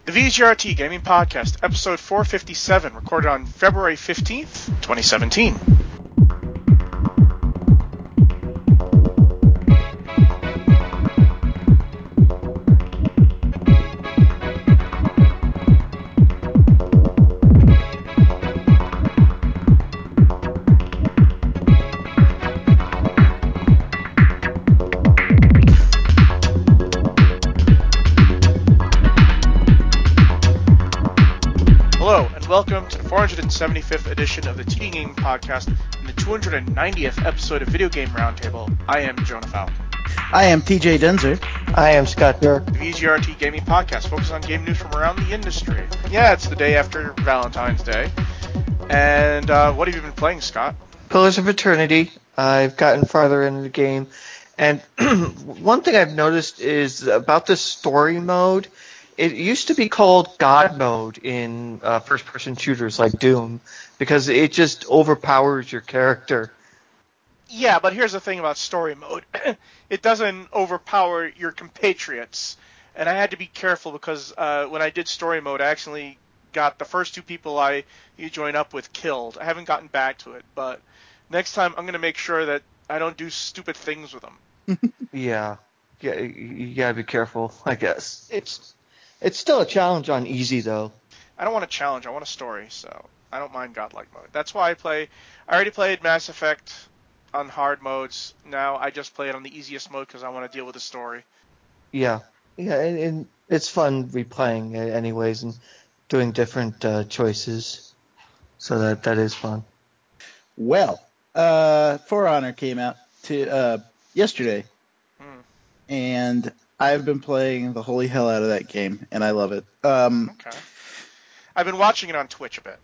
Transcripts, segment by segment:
The VGRT Gaming Podcast, episode 457, recorded on February 15th, 2017. Welcome to the 475th edition of the TD Gaming Podcast and the 290th episode of Video Game Roundtable. I am Jonah Falcon. I am TJ Denzer. I am Scott Dirk. The VGRT Gaming Podcast focuses on game news from around the industry. Yeah, it's the day after Valentine's Day. And what have you been playing, Scott? Pillars of Eternity. I've gotten farther into the game. And one thing I've noticed is about this story mode. It used to be called God mode in first-person shooters like Doom because it just overpowers your character. Yeah, but here's the thing about story mode. It doesn't overpower your compatriots. And I had to be careful because when I did story mode, I actually got the first two people you join up with killed. I haven't gotten back to it, but next time I'm going to make sure that I don't do stupid things with them. Yeah, you got to be careful, I guess. It's still a challenge on easy, though. I don't want a challenge. I want a story, so I don't mind godlike mode. That's why I already played Mass Effect on hard modes. Now I just play it on the easiest mode because I want to deal with the story. Yeah, and it's fun replaying it anyways and doing different choices. So that is fun. Well, For Honor came out yesterday, and I've been playing the holy hell out of that game, and I love it. Okay. I've been watching it on Twitch a bit.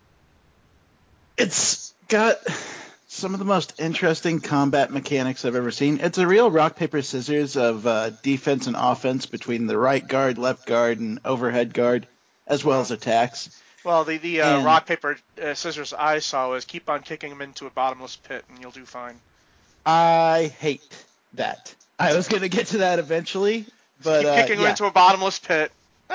It's got some of the most interesting combat mechanics I've ever seen. It's a real rock, paper, scissors of defense and offense between the right guard, left guard, and overhead guard, as well as attacks. Well, the rock, paper, scissors I saw was keep on kicking them into a bottomless pit, and you'll do fine. I hate that. I was going to get to that eventually, but keep kicking them into a bottomless pit.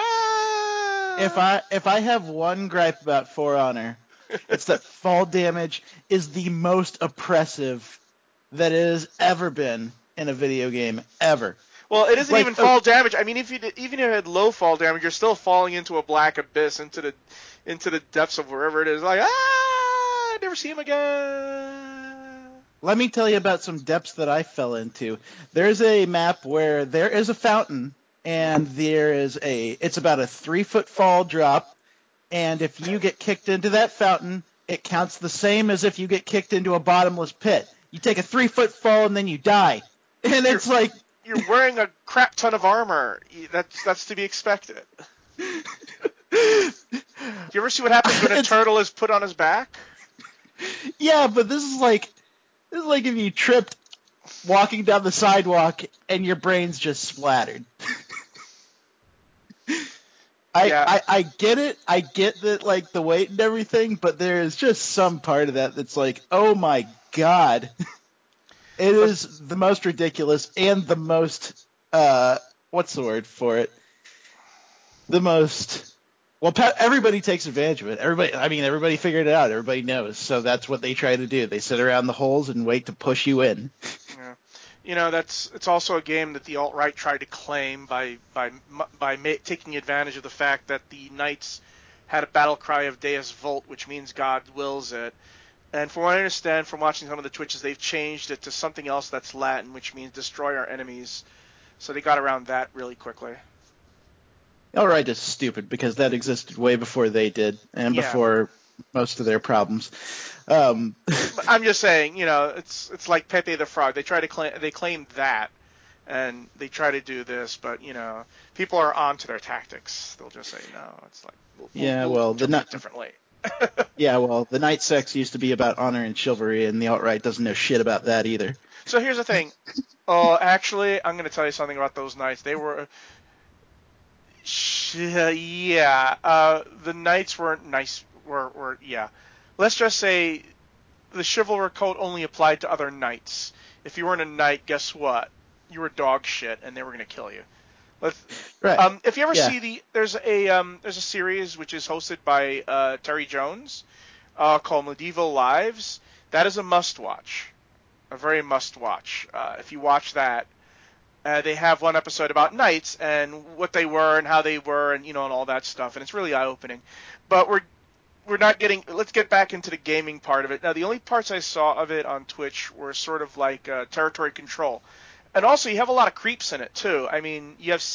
If I have one gripe about For Honor, it's that fall damage is the most oppressive that it has ever been in a video game ever. Well, it isn't even fall damage. I mean, even if it had low fall damage, you're still falling into a black abyss, into the depths of wherever it is. Like, never see him again. Let me tell you about some depths that I fell into. There's a map where there is a fountain, and it's about a 3-foot fall drop, and if you get kicked into that fountain, it counts the same as if you get kicked into a bottomless pit. You take a 3-foot fall and then you die. And it's like... You're wearing a crap ton of armor. That's to be expected. Do you ever see what happens when a turtle is put on his back? Yeah, but this is like if you tripped walking down the sidewalk and your brain's just splattered. I get it. I get that, like, the weight and everything, but there is just some part of that that's like, oh my god. It is the most ridiculous and the most, what's the word for it? The most, well, everybody takes advantage of it. Everybody figured it out. Everybody knows. So that's what they try to do. They sit around the holes and wait to push you in. Yeah. You know, it's also a game that the alt-right tried to claim by taking advantage of the fact that the Knights had a battle cry of Deus Vult, which means God wills it. And from what I understand from watching some of the Twitches, they've changed it to something else that's Latin, which means destroy our enemies. So they got around that really quickly. Alt-right is stupid because that existed way before they did and before most of their problems. I'm just saying, you know, it's like Pepe the Frog. They claim that, and they try to do this, but you know, people are on to their tactics. They'll just say no. It's like we'll do it differently. Yeah, well, the Knight Sex used to be about honor and chivalry, and the alt-right doesn't know shit about that either. So here's the thing. Actually, I'm going to tell you something about those Knights. They were... the Knights weren't nice. Let's just say the chivalry code only applied to other Knights. If you weren't a Knight, guess what? You were dog shit, and they were going to kill you. Right. If you ever Yeah. see there's a series which is hosted by Terry Jones called Medieval Lives. That is a must watch, a very must watch. If you watch that, they have one episode about knights and what they were and how they were and and all that stuff, and it's really eye opening. But we're not getting. Let's get back into the gaming part of it. Now, the only parts I saw of it on Twitch were sort of like territory control, and also you have a lot of creeps in it too. I mean, you have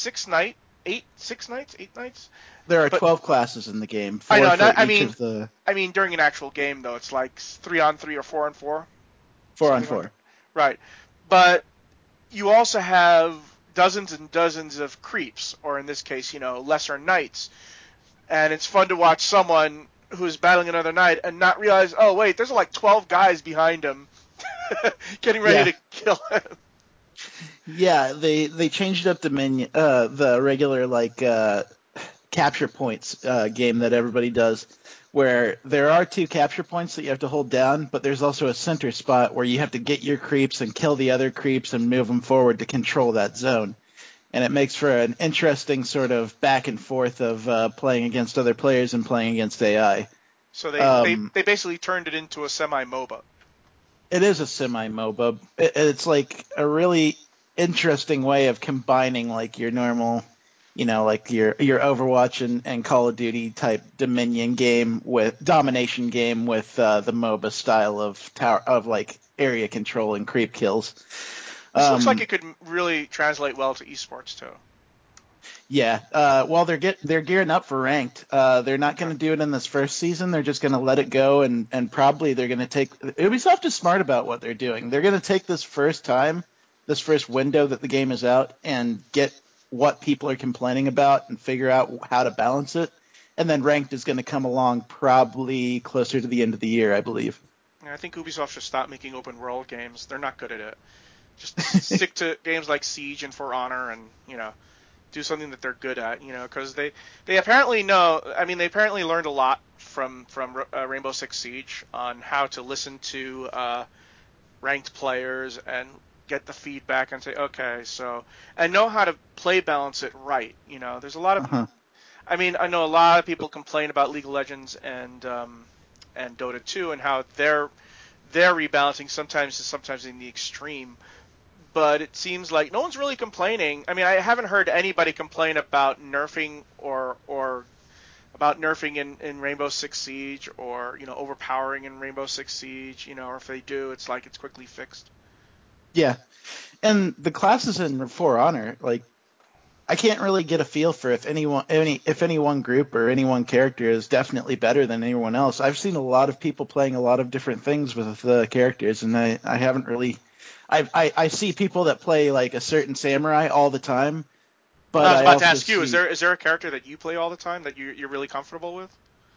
six knights, 8 knights. There are But 12 classes in the game, I 4 know, for not. each of the I mean during an actual game though, it's like 3-on-3 or 4-on-4, 4 on something like 4. that. Right, but you also have dozens and dozens of creeps, or in this case, lesser knights, and it's fun to watch someone who's battling another knight and not realize, oh wait, there's like 12 guys behind him, getting ready Yeah. to kill him. Yeah, they changed up the regular capture points game that everybody does, where there are 2 capture points that you have to hold down, but there's also a center spot where you have to get your creeps and kill the other creeps and move them forward to control that zone. And it makes for an interesting sort of back and forth of playing against other players and playing against AI. So they basically turned it into a semi MOBA. It is a semi MOBA. It's like a really interesting way of combining like your normal, like your Overwatch and Call of Duty type Dominion game with domination game with the MOBA style of tower of like area control and creep kills. This looks like it could really translate well to esports too. Yeah, well, they're gearing up for ranked. They're not going to do it in this first season. They're just going to let it go, and probably they're going to take. Ubisoft is smart about what they're doing. They're going to take this first window that the game is out, and get what people are complaining about, and figure out how to balance it. And then ranked is going to come along probably closer to the end of the year, I believe. I think Ubisoft should stop making open world games. They're not good at it. Just stick to games like Siege and For Honor, and do something that they're good at, because they apparently know. I mean, they apparently learned a lot from Rainbow Six Siege on how to listen to ranked players and get the feedback and say, okay, so, and know how to play balance it right. There's a lot of. Uh-huh. I mean, I know a lot of people complain about League of Legends and Dota 2 and how their rebalancing sometimes in the extreme, but it seems like no one's really complaining. I mean, I haven't heard anybody complain about nerfing or about nerfing in Rainbow Six Siege, or overpowering in Rainbow Six Siege. Or if they do, it's like it's quickly fixed. Yeah, and the classes in For Honor, like, I can't really get a feel for if any one group or any one character is definitely better than anyone else. I've seen a lot of people playing a lot of different things with the characters, and I haven't really. I see people that play like a certain samurai all the time, Well, but I was I about to also ask you, see. is there a character that you play all the time that you're really comfortable with?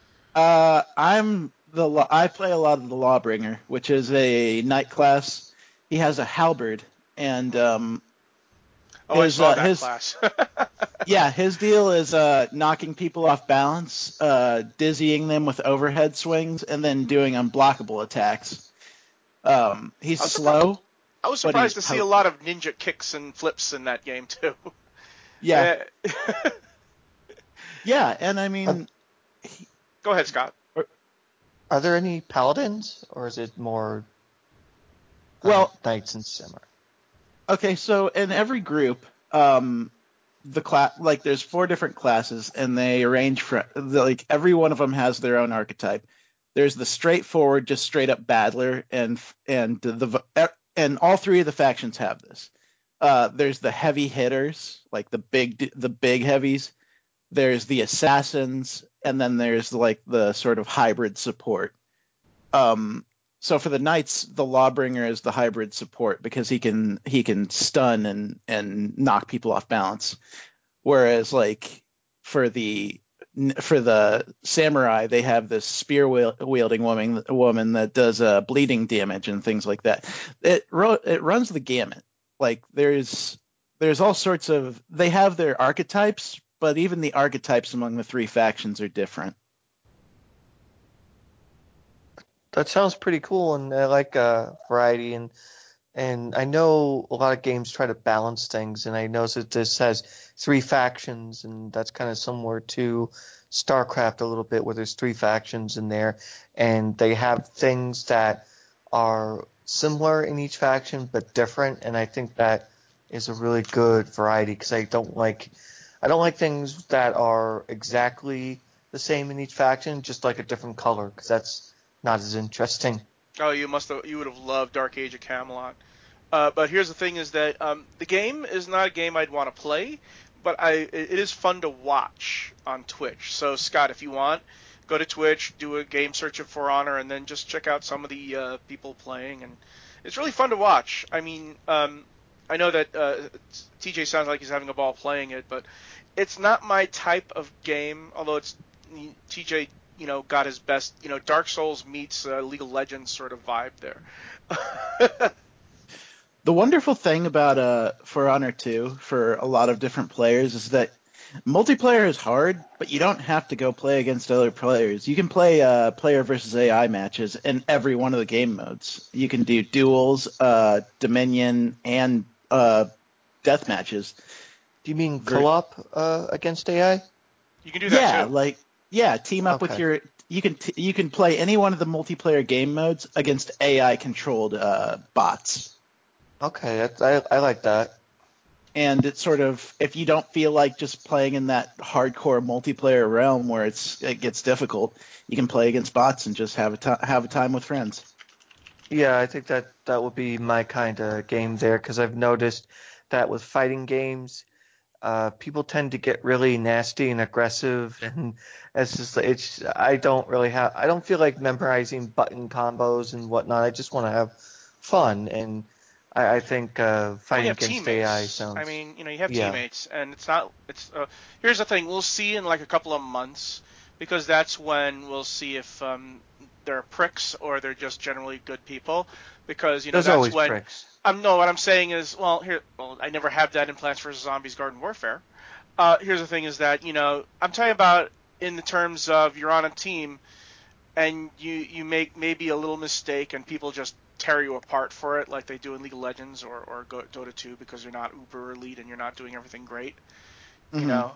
I play a lot of the Lawbringer, which is a knight class. He has a halberd, and Oh, I saw that his class. yeah, his deal is knocking people off balance, dizzying them with overhead swings, and then doing unblockable attacks. He's I was surprised. slow, I was but he's surprised to see a lot potent. of ninja kicks and flips in that game too. Yeah, Eh, yeah, and I Are, mean, he, Go ahead, Scott. are there any paladins, or is it more well, knights and samurai? okay, so in every group, the class like there's 4 different classes, and they arrange for like every one of them has their own archetype. There's the straightforward, just straight up battler, and all 3 of the factions have this. There's the heavy hitters, like the big heavies. There's the assassins, and then there's like the sort of hybrid support. Um, so for the knights, the Lawbringer is the hybrid support because he can stun and knock people off balance. Whereas like for the for the samurai, they have this spear wielding woman that does bleeding damage and things like that. It runs the gamut. Like there's all sorts of they have their archetypes, but even the archetypes among the 3 factions are different. That sounds pretty cool, and I like variety And I know a lot of games try to balance things, and I noticed that this has 3 factions, and that's kind of similar to StarCraft a little bit, where there's 3 factions in there, and they have things that are similar in each faction but different, and I think that is a really good variety because I don't like things that are exactly the same in each faction, just like a different color, because that's not as interesting. Oh, you would have loved Dark Age of Camelot. But here's the thing: is that the game is not a game I'd want to play, but it is fun to watch on Twitch. So Scott, if you want, go to Twitch, do a game search of For Honor, and then just check out some of the people playing, and it's really fun to watch. I mean, I know that TJ sounds like he's having a ball playing it, but it's not my type of game. Although it's TJ, got his best, Dark Souls meets League of Legends sort of vibe there. The wonderful thing about For Honor 2 for a lot of different players is that multiplayer is hard, but you don't have to go play against other players. You can play player versus AI matches in every one of the game modes. You can do duels, Dominion, and death matches. Do you mean co-op against AI? You can do that too. Team up with your. You can play any one of the multiplayer game modes against AI controlled bots. Okay, I like that. And it's sort of, if you don't feel like just playing in that hardcore multiplayer realm where it gets difficult, you can play against bots and just have a time with friends. Yeah, I think that would be my kind of game there, because I've noticed that with fighting games, people tend to get really nasty and aggressive, and I don't feel like memorizing button combos and whatnot. I just want to have fun, and I think fighting against teammates. AI sounds. I mean, you have teammates, and it's not. It's here's the thing: we'll see in like a couple of months, because that's when we'll see if they're pricks or they're just generally good people. Because There's that's always when. pricks. No, what I'm saying is, I never have that in Plants vs Zombies Garden Warfare. Here's the thing: is that I'm talking about in the terms of you're on a team, and you make maybe a little mistake, and people just tear you apart for it, like they do in League of Legends or Dota 2, because you're not uber elite and you're not doing everything great. Mm-hmm.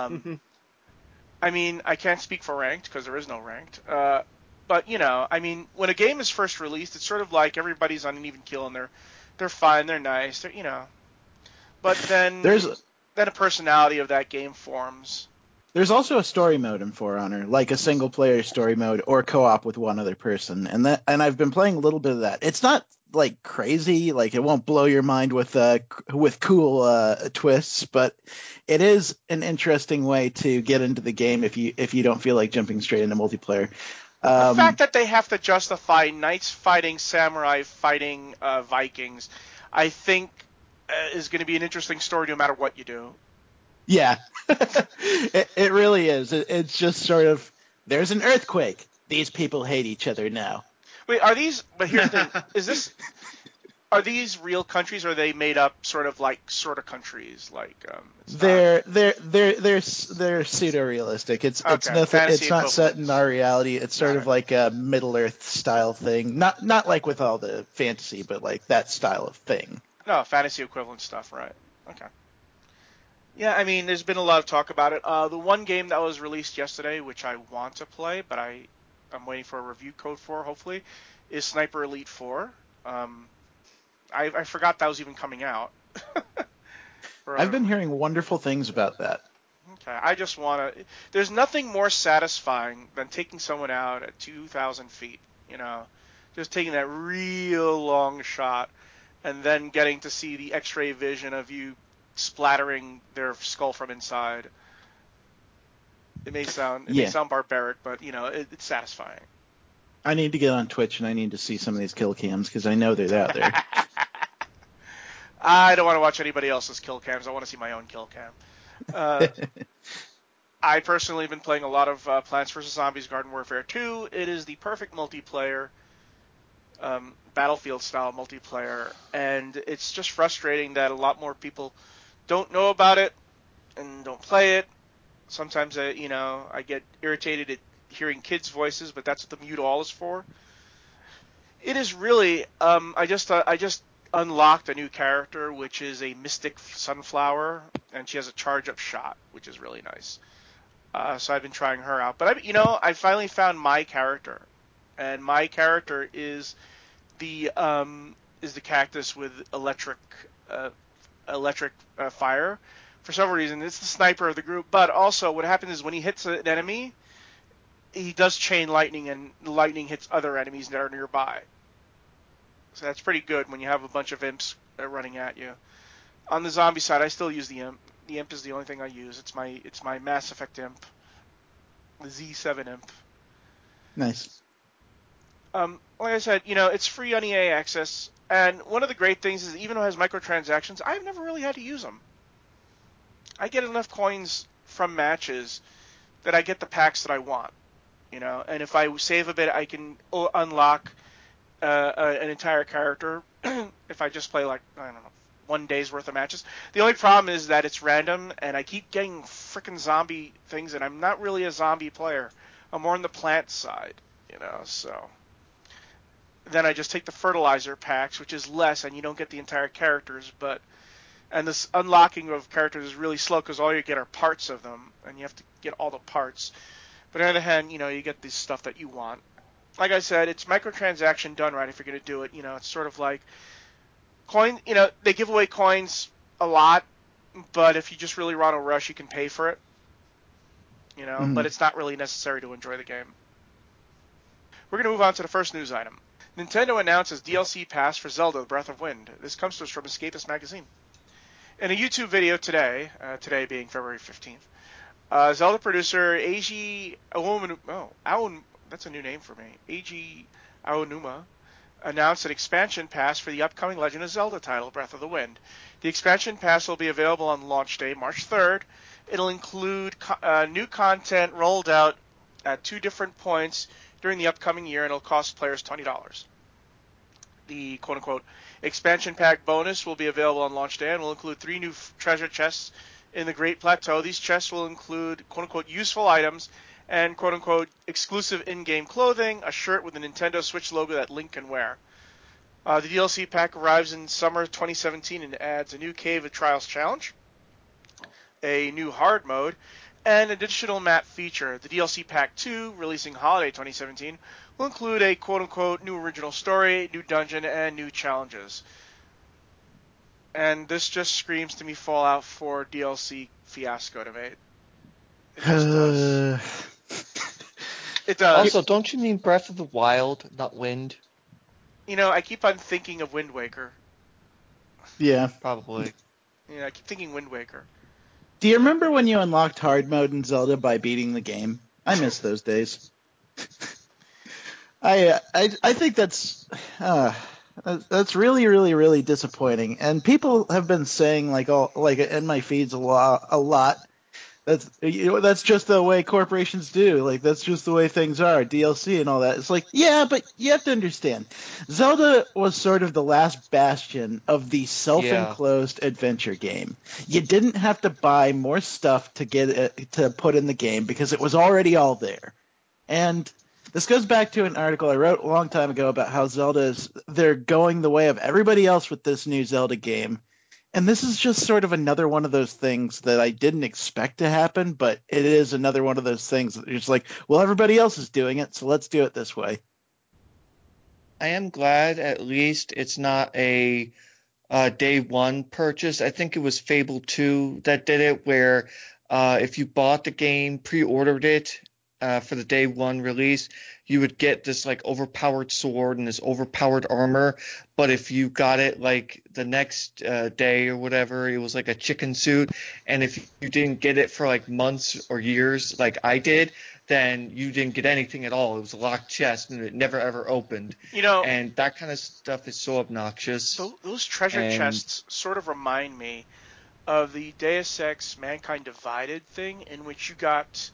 I mean, I can't speak for ranked because there is no ranked. But I mean, when a game is first released, it's sort of like everybody's on an even keel and they're fine, they're nice, But then a personality of that game forms. There's also a story mode in For Honor, like a single player story mode or co-op with one other person. And I've been playing a little bit of that. It's not like crazy, like it won't blow your mind with cool twists, but it is an interesting way to get into the game if you don't feel like jumping straight into multiplayer. The fact that they have to justify knights fighting samurai fighting Vikings, I think is going to be an interesting story no matter what you do. Yeah, it really is. It's just sort of, there's an earthquake. These people hate each other now. Wait, but here's the thing: are these real countries, or are they made up sort of countries? They're pseudo realistic. It's nothing. It's not set in our reality. It's sort of like a Middle Earth style thing. Not like with all the fantasy, but like that style of thing. No, fantasy equivalent stuff, right? Okay. Yeah, I mean, there's been a lot of talk about it. The one game that was released yesterday, which I want to play, but I'm waiting for a review code for, hopefully, is Sniper Elite 4. I forgot that was even coming out. I've been hearing wonderful things about that. Okay, I just want to. There's nothing more satisfying than taking someone out at 2,000 feet. Just taking that real long shot, and then getting to see the X-ray vision of you splattering their skull from inside. It may sound barbaric, but it's satisfying. I need to get on Twitch and I need to see some of these kill cams because I know they're out there. I don't want to watch anybody else's kill cams. I want to see my own kill cam. I personally have been playing a lot of Plants vs. Zombies Garden Warfare 2. It is the perfect multiplayer, Battlefield-style multiplayer, and it's just frustrating that a lot more people don't know about it and don't play it. Sometimes, I get irritated at hearing kids' voices, but that's what the mute all is for. It is really, I just unlocked a new character, which is a Mystic Sunflower, and she has a charge-up shot, which is really nice. So I've been trying her out. But I finally found my character, and my character is the cactus with electric fire. For several reasons, it's the sniper of the group. But also, what happens is when he hits an enemy, he does chain lightning, and the lightning hits other enemies that are nearby. So that's pretty good when you have a bunch of imps running at you. On the zombie side, I still use the imp. The imp is the only thing I use. It's my Mass Effect imp, the Z7 imp. Nice. Like I said, it's free on EA Access, and one of the great things is even though it has microtransactions, I've never really had to use them. I get enough coins from matches that I get the packs that I want, and if I save a bit, I can unlock an entire character if I just play I don't know, 1 day's worth of matches. The only problem is that it's random, and I keep getting frickin' zombie things, and I'm not really a zombie player. I'm more on the plant side, so. Then I just take the fertilizer packs, which is less, and you don't get the entire characters, and this unlocking of characters is really slow because all you get are parts of them, and you have to get all the parts. But on the other hand, you get the stuff that you want. Like I said, it's microtransaction done right if you're going to do it. It's sort of like coin. They give away coins a lot, but if you just really want to rush, you can pay for it. But it's not really necessary to enjoy the game. We're going to move on to the first news item. Nintendo announces DLC pass for Zelda Breath of Wind. This comes to us from Escapist Magazine. In a YouTube video today being February 15th, Zelda producer Eiji Aonuma, that's a new name for me, Eiji Aonuma, announced an expansion pass for the upcoming Legend of Zelda title, Breath of the Wind. The expansion pass will be available on launch day, March 3rd. It'll include new content rolled out at 2 different points during the upcoming year, and it'll cost players $20. The quote-unquote expansion pack bonus will be available on launch day and will include 3 new treasure chests in the Great Plateau. These chests will include quote-unquote useful items and quote-unquote exclusive in-game clothing, a shirt with a Nintendo Switch logo that Link can wear. The DLC pack arrives in summer 2017 and adds a new Cave of Trials challenge, a new hard mode, and an additional map feature. The DLC Pack 2, releasing holiday 2017, will include a quote-unquote new original story, new dungeon, and new challenges. And this just screams to me Fallout 4 DLC fiasco to me. It just does. It does. Also, don't you mean Breath of the Wild, not Wind? I keep on thinking of Wind Waker. Yeah. Probably. I keep thinking Wind Waker. Do you remember when you unlocked hard mode in Zelda by beating the game? I miss those days. I think that's really, really, really disappointing. And people have been saying in my feeds a lot. That's just the way corporations do. That's just the way things are. DLC and all that. It's yeah, but you have to understand. Zelda was sort of the last bastion of the self-enclosed adventure game. You didn't have to buy more stuff to get it to put in the game because it was already all there. And this goes back to an article I wrote a long time ago about how they're going the way of everybody else with this new Zelda game. And this is just sort of another one of those things that I didn't expect to happen, but it is another one of those things that you're just well, everybody else is doing it, so let's do it this way. I am glad at least it's not a day one purchase. I think it was Fable 2 that did it, where if you bought the game, pre-ordered it for the day one release, you would get this overpowered sword and this overpowered armor. But if you got it the next day or whatever, it was a chicken suit. And if you didn't get it for months or years like I did, then you didn't get anything at all. It was a locked chest and it never ever opened. And that kind of stuff is so obnoxious. Those treasure chests sort of remind me of the Deus Ex Mankind Divided thing, in which you got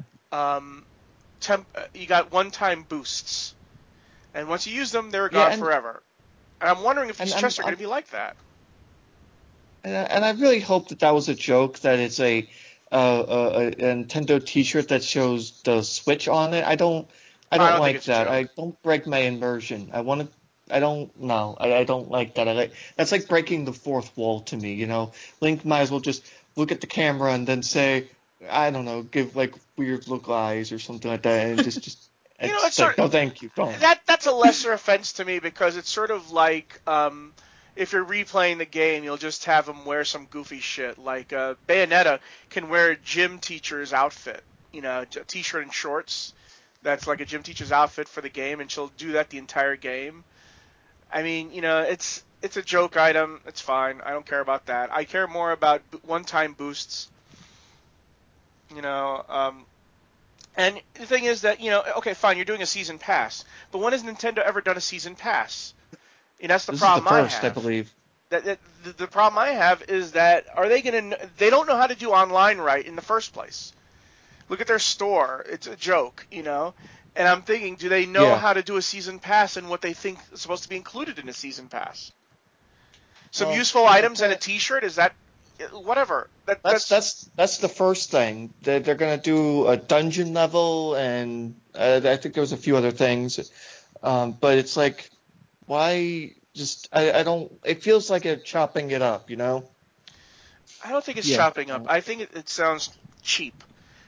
you got one-time boosts, and once you use them, they're gone forever. And I'm wondering if these chests are going to be like that. And I really hope that was a joke, that it's a Nintendo T-shirt that shows the Switch on it. I don't like that. I don't break my immersion. I want I don't know. I don't like that. That's like breaking the fourth wall to me. Link might as well just look at the camera and then say, I don't know, give like weird look eyes or something like that, and just It's it's sort like, of, no, thank you, don't. that's a lesser offense to me because it's sort of like if you're replaying the game, you'll just have them wear some goofy shit. Like Bayonetta can wear a gym teacher's outfit, a t-shirt and shorts. That's like a gym teacher's outfit for the game, and she'll do that the entire game. I mean, it's a joke item. It's fine. I don't care about that. I care more about one-time boosts. You know, and the thing is that okay, fine, you're doing a season pass, but when has Nintendo ever done a season pass? And that's the This is the problem I first, I have. believe. The problem I have is that are they gonna? They don't know how to do online right in the first place. Look at their store; it's a joke. And I'm thinking, do they know Yeah. how to do a season pass and what they think is supposed to be included in a season pass? Some Well, useful items and a T-shirt. Is that whatever? that's the first thing. They're gonna do a dungeon level, and I think there was a few other things. But it's like, why just I don't. It feels like they're chopping it up, I don't think it's Yeah. chopping up. I think it sounds cheap.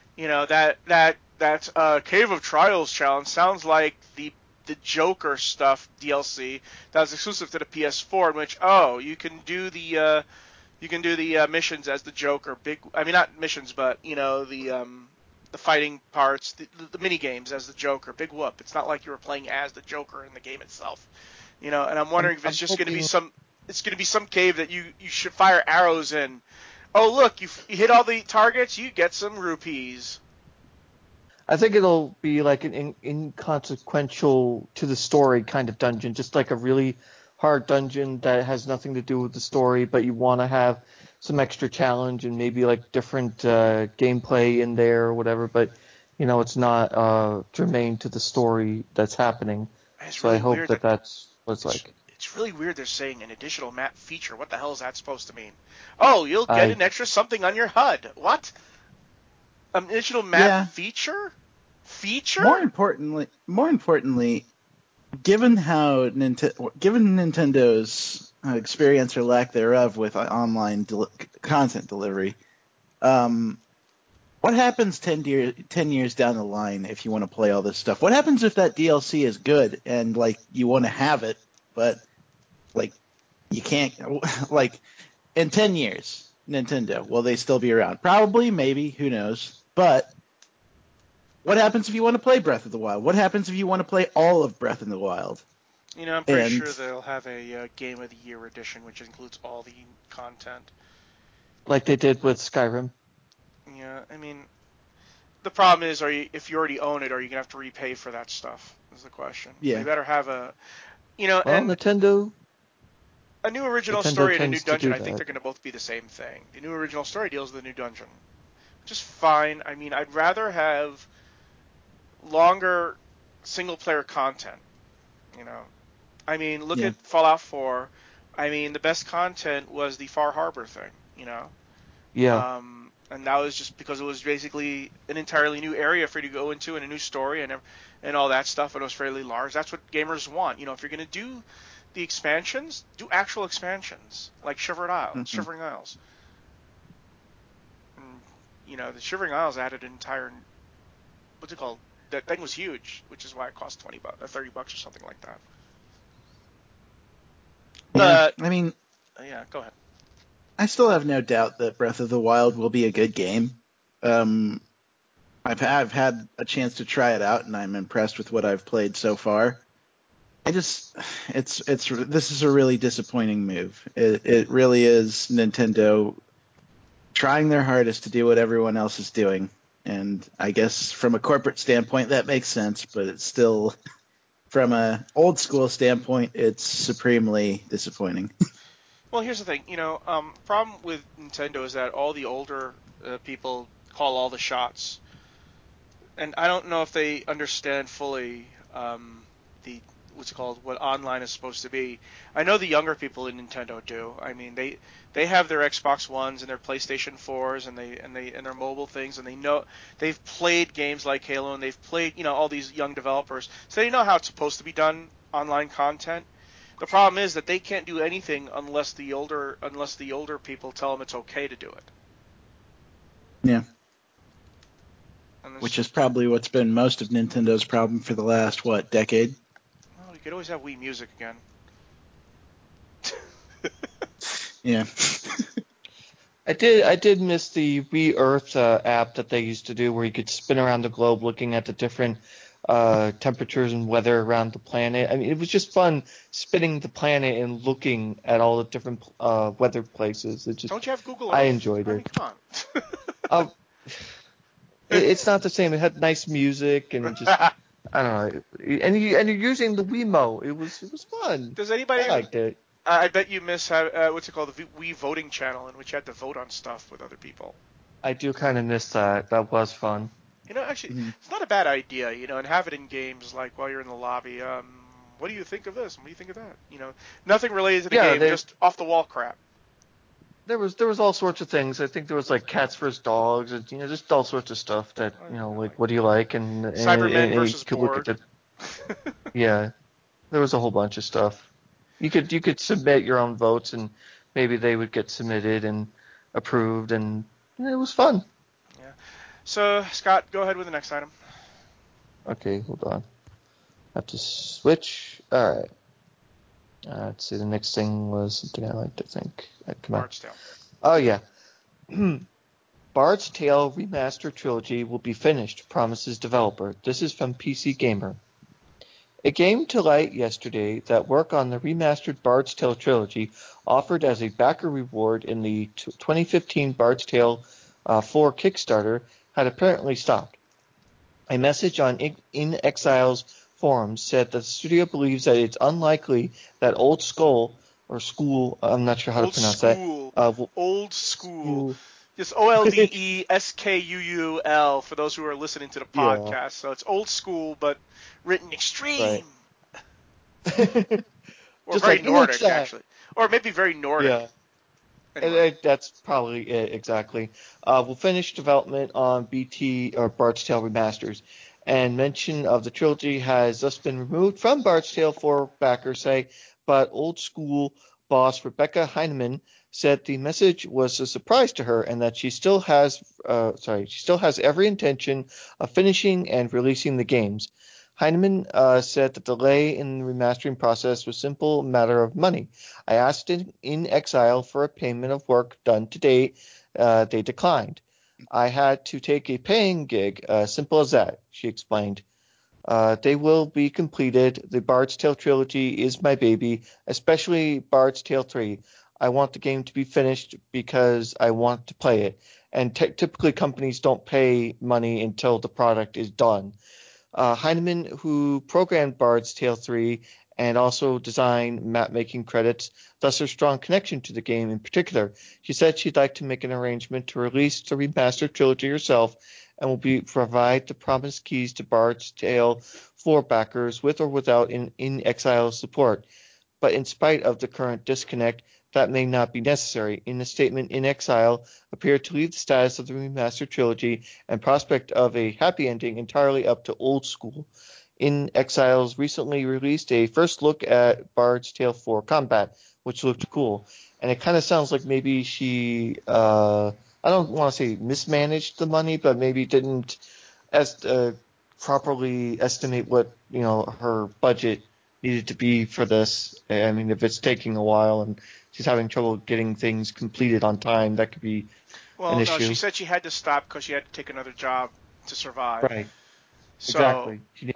That Cave of Trials challenge sounds like the Joker stuff DLC that was exclusive to the PS4, in which you can do the missions as the Joker. I mean, not missions, but the fighting parts, the mini games as the Joker. Big whoop! It's not like you were playing as the Joker in the game itself. And I'm wondering if it's I'm just going to be hoping. some cave that you should fire arrows in. Oh look, you hit all the targets, you get some rupees. I think it'll be like an inconsequential to the story kind of dungeon, just like a really hard dungeon that has nothing to do with the story, but you want to have some extra challenge and maybe like different gameplay in there or whatever. But it's not germane to the story that's happening. It's So I really hope weird that that that's what it's it's like. it's really weird they're saying an additional map feature. What the hell is that supposed to mean? Oh, you'll get I an extra something on your HUD. What? An additional map Yeah. feature? More Feature? importantly, given Nintendo's experience or lack thereof with online content delivery, um, what happens 10 years down the line if you want to play all this stuff? What happens if that DLC is good and like you want to have it, but like you can't like in 10 years, Nintendo, will they still be around? Probably, maybe, who knows? But what happens if you want to play Breath of the Wild? What happens if you want to play all of Breath of the Wild? I'm pretty And sure they'll have a Game of the Year edition, which includes all the content. like they did with Skyrim. Yeah, I mean, the problem is, if you already own it, are you gonna have to repay for that stuff? Is the question. They yeah. better have Well, and Nintendo a new original Nintendo story and a new tends to dungeon. do I think that. they're gonna both be the same thing. The new original story deals with the new dungeon, which is fine. I mean, I'd rather have longer single player content. You know, I mean, look Yeah. at Fallout 4. I mean, the best content was the Far Harbor thing. Yeah. And that was just because it was basically an entirely new area for you to go into and a new story and all that stuff. And it was fairly large. That's what gamers want. If you're gonna do the expansions, do actual expansions like Mm-hmm. Shivering Isles. And, the Shivering Isles added an entire what's it called? That thing was huge, which is why it cost $20 or $30 or something like that. Yeah. But I mean, yeah, go ahead. I still have no doubt that Breath of the Wild will be a good game. Um, I've had a chance to try it out, and I'm impressed with what I've played so far. This is a really disappointing move. It really is Nintendo trying their hardest to do what everyone else is doing, and I guess from a corporate standpoint that makes sense, but it's still from a old school standpoint, it's supremely disappointing. Well, here's the thing. Problem with Nintendo is that all the older people call all the shots, and I don't know if they understand fully the what's it called what online is supposed to be. I know the younger people in Nintendo do. I mean, they have their Xbox Ones and their PlayStation 4s and their mobile things, and they've played games like Halo and they've played all these young developers, so they know how it's supposed to be done online content. The problem is that they can't do anything unless the older people tell them it's okay to do it. Yeah. Which is probably what's been most of Nintendo's problem for the last, decade? Well, you could always have Wii Music again. Yeah. I did miss the Wii Earth app that they used to do, where you could spin around the globe looking at the different temperatures and weather around the planet. I mean, it was just fun spinning the planet and looking at all the different weather places. Don't you have Google Earth? I enjoyed it. I mean, come on. It's not the same. It had nice music and just I don't know. And you're using the Wiimote. It was fun. Does anybody? I liked it. I bet you miss what's it called, the Wii voting channel, in which you had to vote on stuff with other people. I do kind of miss that. That was fun. Actually, It's not a bad idea, and have it in games, like while you're in the lobby. What do you think of this? What do you think of that? Nothing related to the game, just off the wall crap. There was all sorts of things. I think there was like cats versus dogs, and just all sorts of stuff that like what do you like, and Cybermen versus you could Borg. look at it. Yeah, there was a whole bunch of stuff. You could submit your own votes, and maybe they would get submitted and approved, and it was fun. Yeah. So Scott, go ahead with the next item. Okay, hold on. I have to switch. All right. Let's see. The next thing was something I liked. I think. Bard's Tale. Oh yeah. Bard's Tale Remastered Trilogy will be finished, promises developer. This is from PC Gamer. It came to light yesterday that work on the remastered Bard's Tale trilogy, offered as a backer reward in the 2015 Bard's Tale 4 Kickstarter, had apparently stopped. A message on In Exile's forums said that the studio believes that it's unlikely that Old Skull, or School, I'm not sure how to pronounce that. Old School. Just OLDESKUUL for those who are listening to the podcast. Yeah. So it's Old School, but written extreme. Right. Or very like Nordic, actually. Or maybe very Nordic. Yeah. Anyway. That's probably it, exactly. We'll finish development on BT or Bard's Tale remasters, and mention of the trilogy has thus been removed from Bard's Tale for backers say, but Old School boss Rebecca Heineman said the message was a surprise to her and that she still has every intention of finishing and releasing the games. Heineman said the delay in the remastering process was a simple matter of money. I asked in Exile for a payment of work done to date. They declined. I had to take a paying gig, simple as that, she explained. They will be completed. The Bard's Tale trilogy is my baby, especially Bard's Tale 3. I want the game to be finished because I want to play it. And typically companies don't pay money until the product is done. Heineman, who programmed Bard's Tale 3 and also designed map-making credits, thus her strong connection to the game in particular. She said she'd like to make an arrangement to release the remastered trilogy herself and will provide the promised keys to Bard's Tale for backers with or without In Exile support. But in spite of the current disconnect, that may not be necessary. In a statement, In Exile appeared to leave the status of the remastered trilogy and prospect of a happy ending entirely up to Old School. In Exile's recently released a first look at Bard's Tale 4 Combat, which looked cool. And it kind of sounds like maybe she, I don't want to say mismanaged the money, but maybe didn't properly estimate what, her budget needed to be for this. I mean, if it's taking a while and she's having trouble getting things completed on time, that could be an issue. Well, no, she said she had to stop because she had to take another job to survive. Right. So, exactly.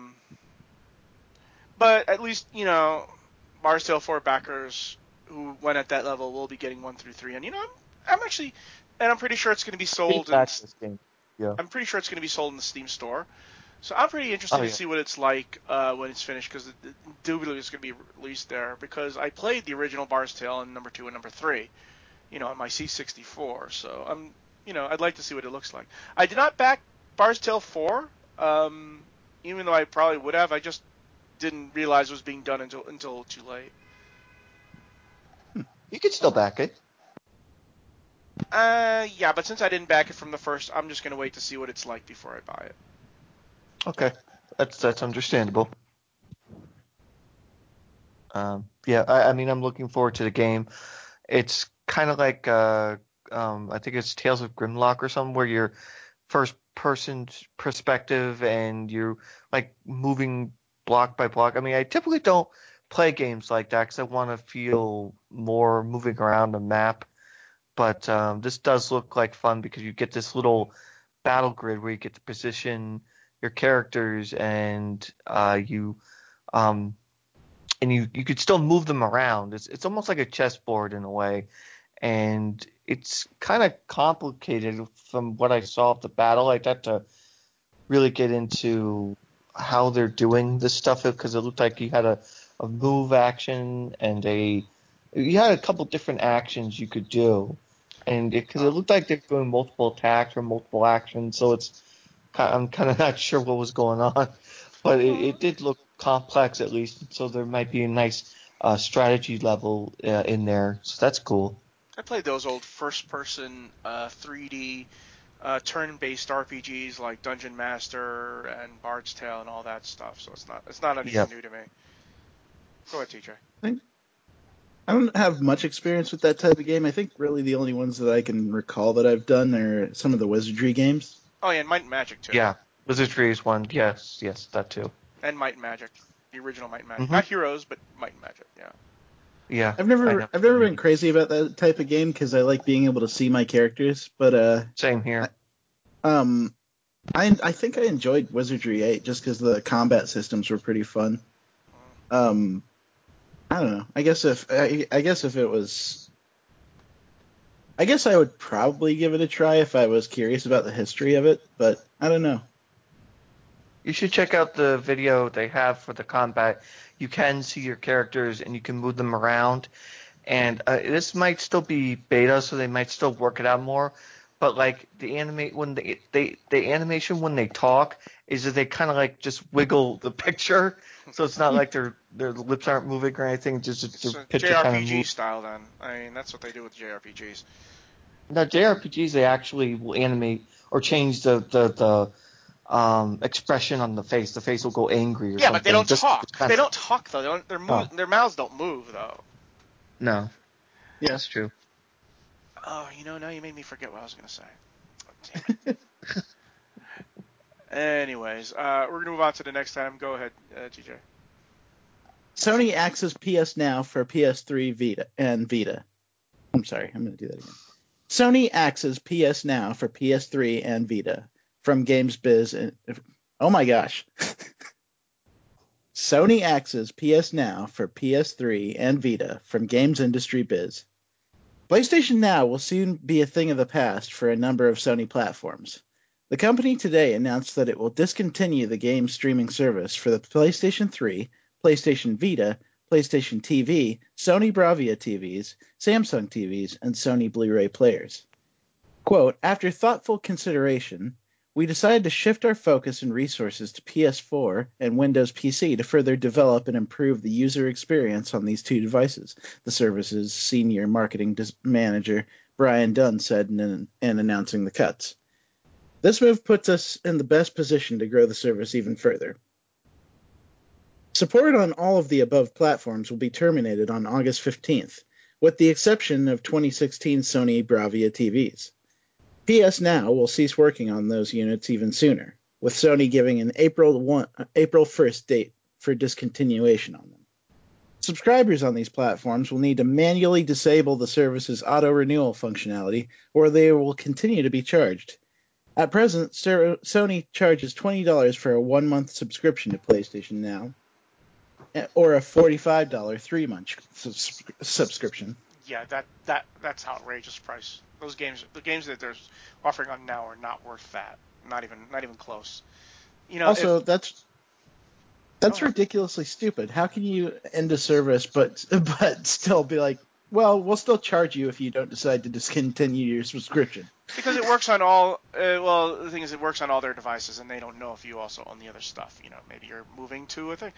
But at least, Bard's Tale 4 backers who went at that level will be getting 1 through 3. And, I'm actually, and I'm pretty sure it's going to be sold I'm pretty sure it's going to be sold in the Steam store. So I'm pretty interested to see what it's like when it's finished, because indubitably it's going to be released there, because I played the original Bard's Tale in number 2 and number 3, on my C64. So I'd like to see what it looks like. I did not back Bard's Tale 4, even though I probably would have. I just didn't realize it was being done until too late. You could still back it. Yeah, but since I didn't back it from the first, I'm just going to wait to see what it's like before I buy it. Okay, that's understandable. Yeah, I mean, I'm looking forward to the game. It's kind of like I think it's Tales of Grimlock or something, where you're first person perspective and you're like moving block by block. I mean, I typically don't play games like that because I want to feel more moving around the map. But this does look like fun because you get this little battle grid where you get to position your characters and um, you could still move them around. It's almost like a chessboard in a way, and it's kind of complicated from what I saw of the battle. I'd have to really get into how they're doing this stuff because it looked like you had a move action and you had a couple different actions you could do, and because it looked like they're doing multiple attacks or multiple actions, so I'm kind of not sure what was going on, but it did look complex at least, so there might be a nice strategy level in there, so that's cool. I played those old first-person 3D turn-based RPGs like Dungeon Master and Bard's Tale and all that stuff. So it's not anything Yep. new to me. Go ahead, TJ. I don't have much experience with that type of game. I think really the only ones that I can recall that I've done are some of the Wizardry games. Oh yeah, and Might and Magic too. Yeah, Wizardry is one. Yes, that too. And Might and Magic, the original Might and Magic, Mm-hmm. not Heroes, but Might and Magic. Yeah. Yeah. I've never been crazy about that type of game because I like being able to see my characters. But same here. I think I enjoyed Wizardry 8 just because the combat systems were pretty fun. I don't know. I guess if it was, I guess I would probably give it a try if I was curious about the history of it. But I don't know. You should check out the video they have for the combat. You can see your characters and you can move them around. And this might still be beta, so they might still work it out more. But like the animation when they talk is that they kind of like just wiggle the picture, so it's not like their lips aren't moving or anything. Just the It's a picture kind of JRPG moves. style then. I mean, that's what they do with JRPGs. Now JRPGs they actually will animate or change the expression on the face. The face will go angry or Yeah, but they something. don't Just talk. kind They of, don't talk though. They don't, oh their mouths don't move though. no, Yeah. that's true. Oh, now you made me forget what I was gonna say. Oh, damn it. Anyways, we're gonna move on to the next item. Go ahead, TJ. Sony axes PS Now for PS3 Vita and Vita. I'm sorry, I'm going to do that again. Sony axes PS Now for PS3 and Vita from GamesBiz. Oh my gosh. Sony axes PS Now for PS3 and Vita from Games Industry Biz. PlayStation Now will soon be a thing of the past for a number of Sony platforms. The company today announced that it will discontinue the game streaming service for the PlayStation 3, PlayStation Vita, PlayStation TV, Sony Bravia TVs, Samsung TVs, and Sony Blu-ray players. Quote, after thoughtful consideration, we decided to shift our focus and resources to PS4 and Windows PC to further develop and improve the user experience on these two devices, the service's senior marketing manager Brian Dunn said in announcing the cuts. This move puts us in the best position to grow the service even further. Support on all of the above platforms will be terminated on August 15th, with the exception of 2016 Sony Bravia TVs. PS Now will cease working on those units even sooner, with Sony giving an April 1st date for discontinuation on them. Subscribers on these platforms will need to manually disable the service's auto-renewal functionality, or they will continue to be charged. At present, Sony charges $20 for a 1-month subscription to PlayStation Now, or a $45 3-month subscription. Yeah, that's outrageous price. The games that they're offering on now are not worth that. Not even close. Also, that's ridiculously stupid. How can you end a service but still be like, well, we'll still charge you if you don't decide to discontinue your subscription? Because it works on all. Well, the thing is, it works on all their devices, and they don't know if you also own the other stuff. Maybe you're moving to a thing.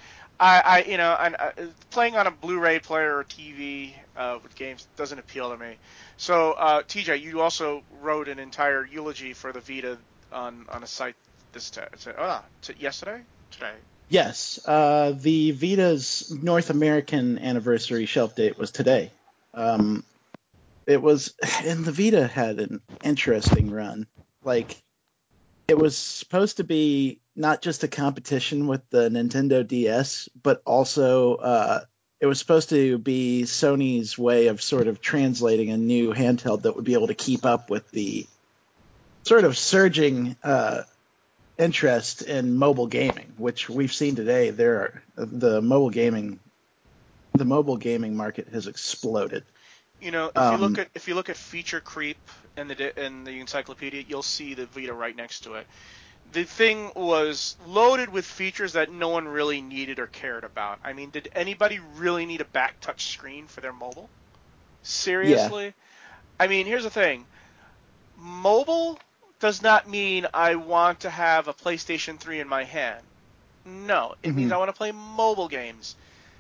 Playing on a Blu-ray player or TV with games doesn't appeal to me. So, TJ, you also wrote an entire eulogy for the Vita on a site yesterday, today. Yes, the Vita's North American anniversary shelf date was today. It was, and the Vita had an interesting run. Like, it was supposed to be not just a competition with the Nintendo DS, but also it was supposed to be Sony's way of sort of translating a new handheld that would be able to keep up with the sort of surging interest in mobile gaming, which we've seen today. The mobile gaming market has exploded. If you look at feature creep in the encyclopedia, you'll see the Vita right next to it. The thing was loaded with features that no one really needed or cared about. I mean, did anybody really need a back touch screen for their mobile? Yeah. Seriously? I mean, here's the thing. Mobile does not mean I want to have a PlayStation 3 in my hand. No, it means Mm-hmm. I want to play mobile games.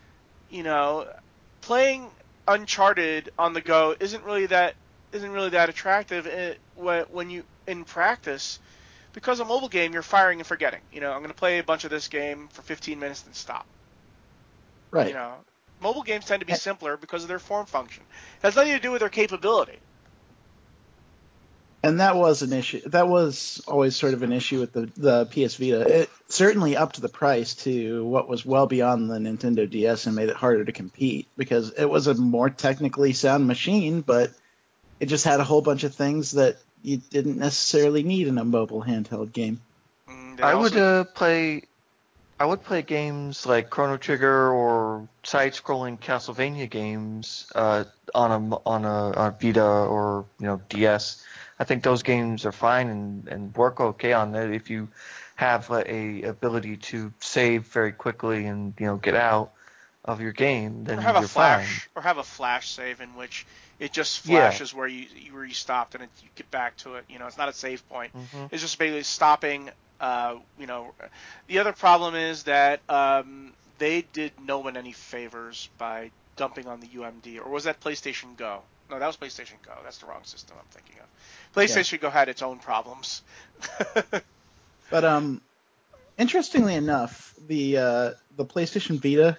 Playing Uncharted on the go isn't really that attractive when you in practice, because a mobile game you're firing and forgetting. I'm going to play a bunch of this game for 15 minutes and stop. You Right. know, Mobile games tend to be simpler because of their form function. It has nothing to do with their capability. And that was an issue. That was always sort of an issue with the PS Vita. It certainly upped the price to what was well beyond the Nintendo DS and made it harder to compete because it was a more technically sound machine, but it just had a whole bunch of things that you didn't necessarily need in a mobile handheld game. They I would also play. I would play games like Chrono Trigger or side-scrolling Castlevania games on a Vita or DS. I think those games are fine and work okay on it if you have a ability to save very quickly and get out of your game, or then have a you're fine. flash save in which it just Yeah. flashes where you stopped and you get back to it. It's not a save point. Hmm. It's just basically stopping. The other problem is that they did no one any favors by dumping on the UMD, or was that PlayStation Go? No, that was PlayStation Go. That's the wrong system I'm thinking of. Yeah. PlayStation Go had its own problems. But interestingly enough, the PlayStation Vita,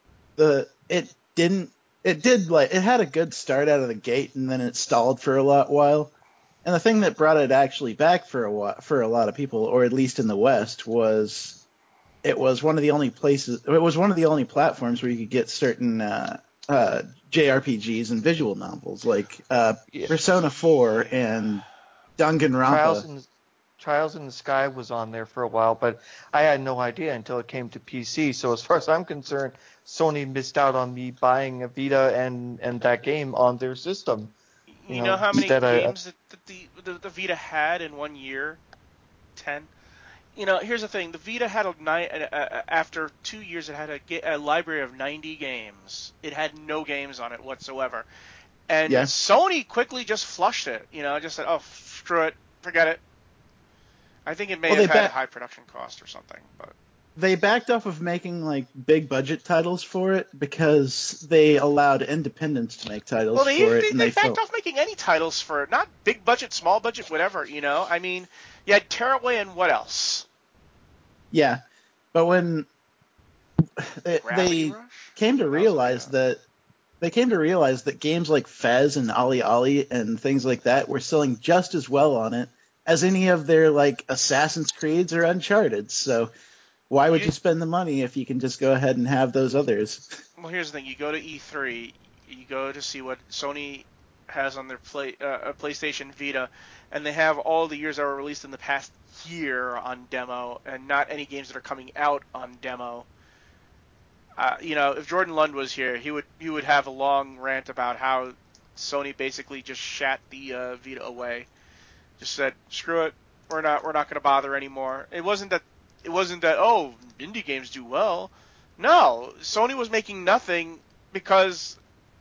it had a good start out of the gate and then it stalled for a while. And the thing that brought it actually back for a lot of people, or at least in the West, was it was one of the only places. It was one of the only platforms where you could get certain JRPGs and visual novels like Yeah. Persona 4 and Trials Danganronpa. in the Trials in the Sky was on there for a while, but I had no idea until it came to PC. So as far as I'm concerned, Sony missed out on me buying a Vita and that game on their system. You know how many Instead games that the Vita had in one year? 10. Here's the thing: the Vita had after 2 years, it had a library of 90 games. It had no games on it whatsoever, and Yeah. Sony quickly just flushed it. Just said, "Oh, screw it, forget it." I think it may Well, have had a high production cost or something, but they backed off of making like big budget titles for it because they allowed independents to make titles well, they for it, they, and they they backed felt off making any titles for it. Not big budget, small budget, whatever. I mean, you had Tearaway and what else? yeah. But when Gravity they Rush? came to That was realize Vita. that games like Fez and Ali and things like that were selling just as well on it as any of their like Assassin's Creeds or Uncharted. So why would You you spend the money if you can just go ahead and have those others? Well, here's the thing: you go to E3, you go to see what Sony has on their PlayStation Vita, and they have all the years that were released in the past year on demo, and not any games that are coming out on demo. If Jordan Lund was here, he would have a long rant about how Sony basically just shat the Vita away. Just said, screw it, we're not going to bother anymore. It wasn't that oh, indie games do well. No, Sony was making nothing because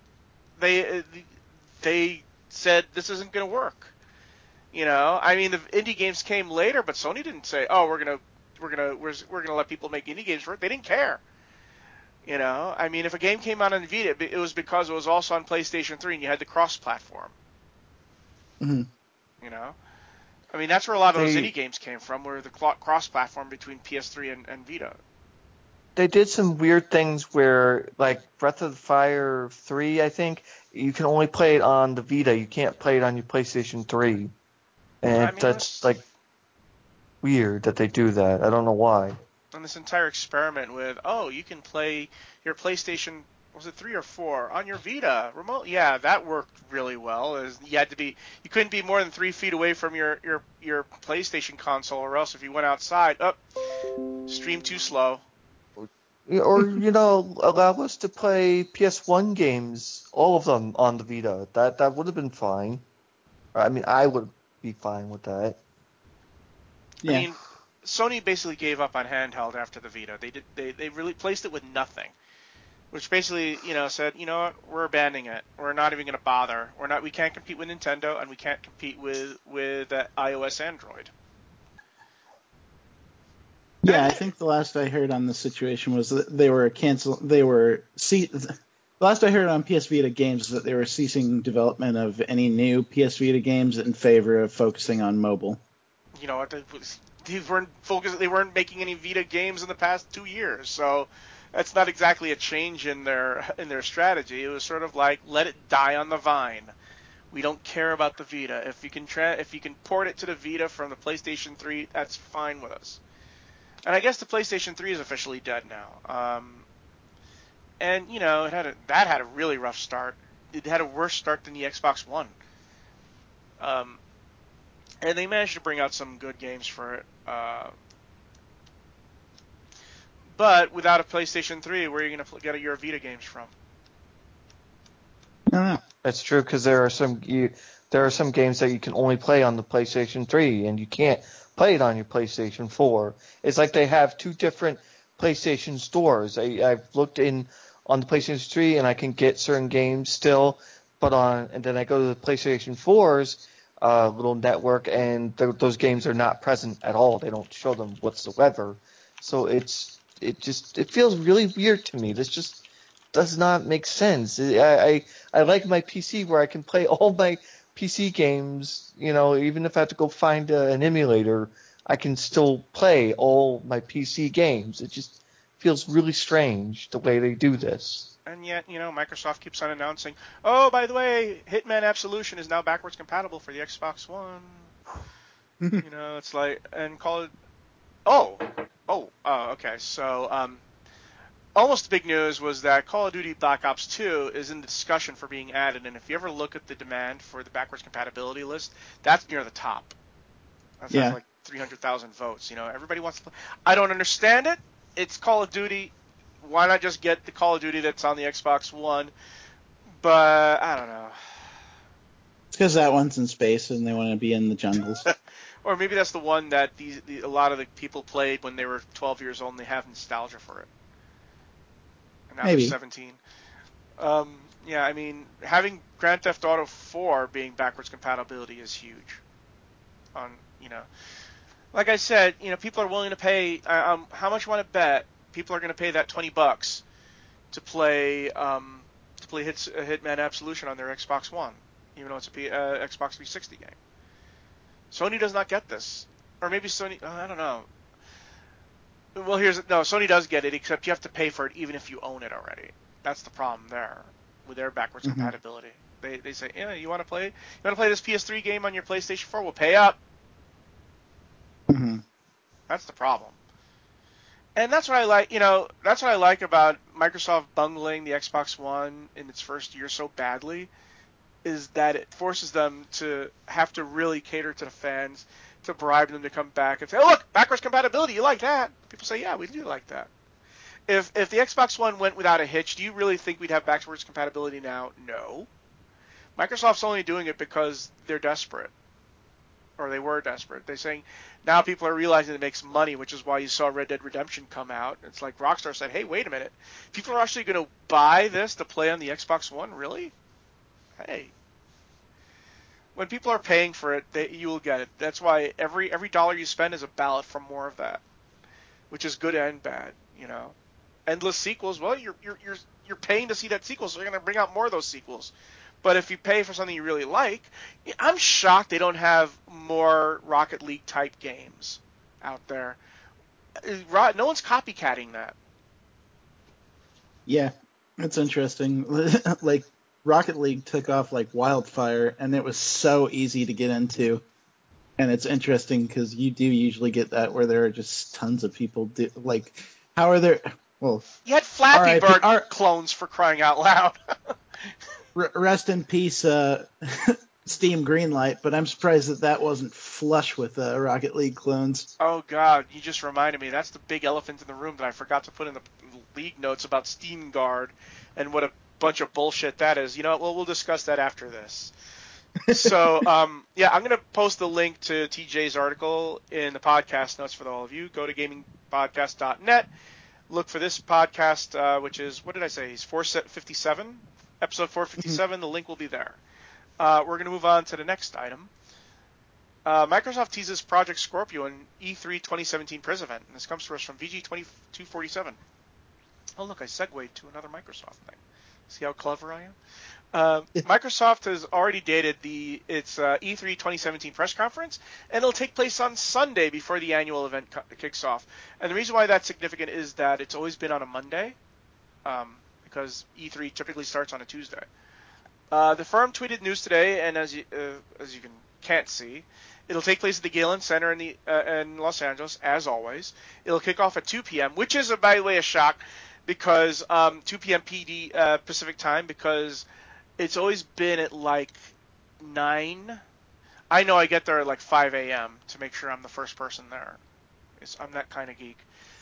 they said this isn't going to work. I mean, the indie games came later, but Sony didn't say, "Oh, we're gonna let people make indie games for it." They didn't care. I mean, if a game came out on Vita, it was because it was also on PlayStation 3 and you had the cross-platform. Mhm. You know, I mean, that's where a lot of those they indie games came from, were the cross-platform between PS3 and Vita. did some weird things where, like Breath of the Fire 3, I think, you can only play it on the Vita. You can't play it on your PlayStation 3. And that's like weird that they do that. I don't know why. And this entire experiment with, you can play your PlayStation, was it 3 or 4, on your Vita remote? Yeah, that worked really well. You couldn't be more than 3 feet away from your PlayStation console, or else if you went outside, stream too slow. Or, allow us to play PS1 games, all of them on the Vita. That would have been fine. I mean, I would be fine with that. Yeah. I mean, Sony basically gave up on handheld after the Vita. They really placed it with nothing, which basically, said, you know what, we're abandoning it. We're not even going to bother. We can't compete with Nintendo, and we can't compete with iOS, Android. Yeah, I think the last I heard on the situation was that they were the last I heard on PS Vita games is that they were ceasing development of any new PS Vita games in favor of focusing on mobile. You know what? They weren't making any Vita games in the past 2 years, so that's not exactly a change in their strategy. It was sort of like, let it die on the vine. We don't care about the Vita. If you can port it to the Vita from the PlayStation 3, that's fine with us. And I guess the PlayStation 3 is officially dead now. And it had a really rough start. It had a worse start than the Xbox One. And they managed to bring out some good games for it. But without a PlayStation 3, where are you going to get your Vita games from? That's true, because there are some games that you can only play on the PlayStation 3, and you can't play it on your PlayStation 4. It's like they have two different PlayStation stores. I've looked on the PlayStation 3, and I can get certain games still, and then I go to the PlayStation 4's little network, and those games are not present at all. They don't show them whatsoever. So it feels really weird to me. This just does not make sense. I like my PC where I can play all my PC games, even if I have to go find an emulator, I can still play all my PC games. It just feels really strange the way they do this. And yet, Microsoft keeps on announcing, oh, by the way, Hitman Absolution is now backwards compatible for the Xbox One. It's like, and call it, okay. So, almost the big news was that Call of Duty Black Ops 2 is in the discussion for being added, and if you ever look at the demand for the backwards compatibility list, that's near the top. That has like 300,000 votes. Everybody wants to play. I don't understand it. It's Call of Duty. Why not just get the Call of Duty that's on the Xbox One? But I don't know. It's because that one's in space and they want to be in the jungles. Or maybe that's the one that a lot of the people played when they were 12 years old and they have nostalgia for it. And now they're 17. Yeah, I mean, having Grand Theft Auto 4 being backwards compatibility is huge. Like I said, people are willing to pay. How much you want to bet? People are going to pay that $20 to play Hitman Absolution on their Xbox One, even though it's a Xbox 360 game. Sony does not get this, or maybe Sony. I don't know. Well, Sony does get it, except you have to pay for it even if you own it already. That's the problem there with their backwards compatibility. They say, yeah, you want to play this PS3 game on your PlayStation 4? Well, pay up. That's the problem. And that's what I like, that's what I like about Microsoft bungling the Xbox One in its first year so badly, is that it forces them to have to really cater to the fans, to bribe them to come back and say, oh, look, backwards compatibility, you like that? People say, yeah, we do like that. If the Xbox One went without a hitch, do you really think we'd have backwards compatibility now? No. Microsoft's only doing it because they're desperate. Or they were desperate. They're saying now people are realizing it makes money, which is why you saw Red Dead Redemption come out. It's like Rockstar said, hey, wait a minute. People are actually going to buy this to play on the Xbox One? Really? Hey. When people are paying for it, you will get it. That's why every dollar you spend is a ballot for more of that, which is good and bad, Endless sequels, well, you're paying to see that sequel, so they're going to bring out more of those sequels. But if you pay for something you really like, I'm shocked they don't have more Rocket League type games out there. No one's copycatting that. Yeah, it's interesting. Like Rocket League took off like wildfire, and it was so easy to get into. And it's interesting because you do usually get that where there are just tons of people. Like, how are there? Well, You had Flappy R.I.P. Bird clones for crying out loud. Rest in peace, Steam Greenlight. But I'm surprised that wasn't flush with Rocket League clones. Oh God, you just reminded me. That's the big elephant in the room that I forgot to put in the league notes about Steam Guard and what a bunch of bullshit that is. You know what? We'll discuss that after this. So, yeah, I'm going to post the link to TJ's article in the podcast notes for all of you. Go to gamingpodcast.net. Look for this podcast, which is, what did I say? It's 457, episode 457. The link will be there. We're going to move on to the next item. Microsoft teases Project Scorpio in E3 2017 press event. And this comes to us from VG2247. Oh, look, I segued to another Microsoft thing. See how clever I am? Microsoft has already dated its E3 2017 press conference, and it'll take place on Sunday before the annual event kicks off. And the reason why that's significant is that it's always been on a Monday, because E3 typically starts on a Tuesday. The firm tweeted news today, and as you can't see, it'll take place at the Galen Center in Los Angeles, as always. It'll kick off at 2 p.m., which is, by the way, a shock, because 2 p.m. PD Pacific time, because it's always been at like 9. I know I get there at like 5 a.m. to make sure I'm the first person there. I'm that kind of geek.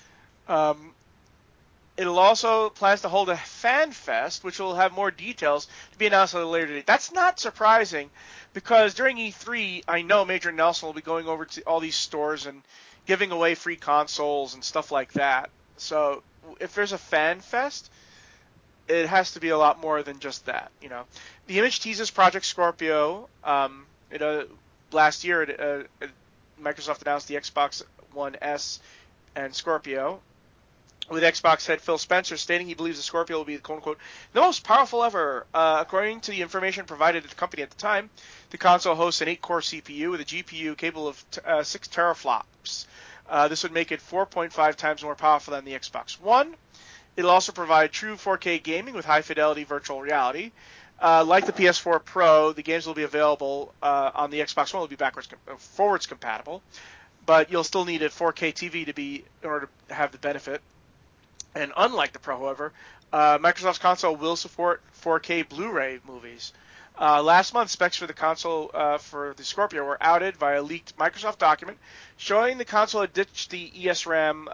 It'll also plans to hold a fan fest, which will have more details to be announced at a later date. That's not surprising, because during E3, I know Major Nelson will be going over to all these stores and giving away free consoles and stuff like that. So if there's a fan fest, it has to be a lot more than just that, you know. The image teases Project Scorpio. Last year, Microsoft announced the Xbox One S and Scorpio, with Xbox head Phil Spencer stating he believes the Scorpio will be, quote-unquote, the most powerful ever. According to the information provided to the company at the time, the console hosts an 8-core CPU with a GPU capable of 6 teraflops. This would make it 4.5 times more powerful than the Xbox One. It'll also provide true 4K gaming with high-fidelity virtual reality. Like the PS4 Pro, the games will be available on the Xbox One will be forwards compatible, but you'll still need a 4K TV in order to have the benefit. And unlike the Pro, however, Microsoft's console will support 4K Blu-ray movies. Last month, specs for the console for the Scorpio were outed via a leaked Microsoft document showing the console had ditched the ESRAM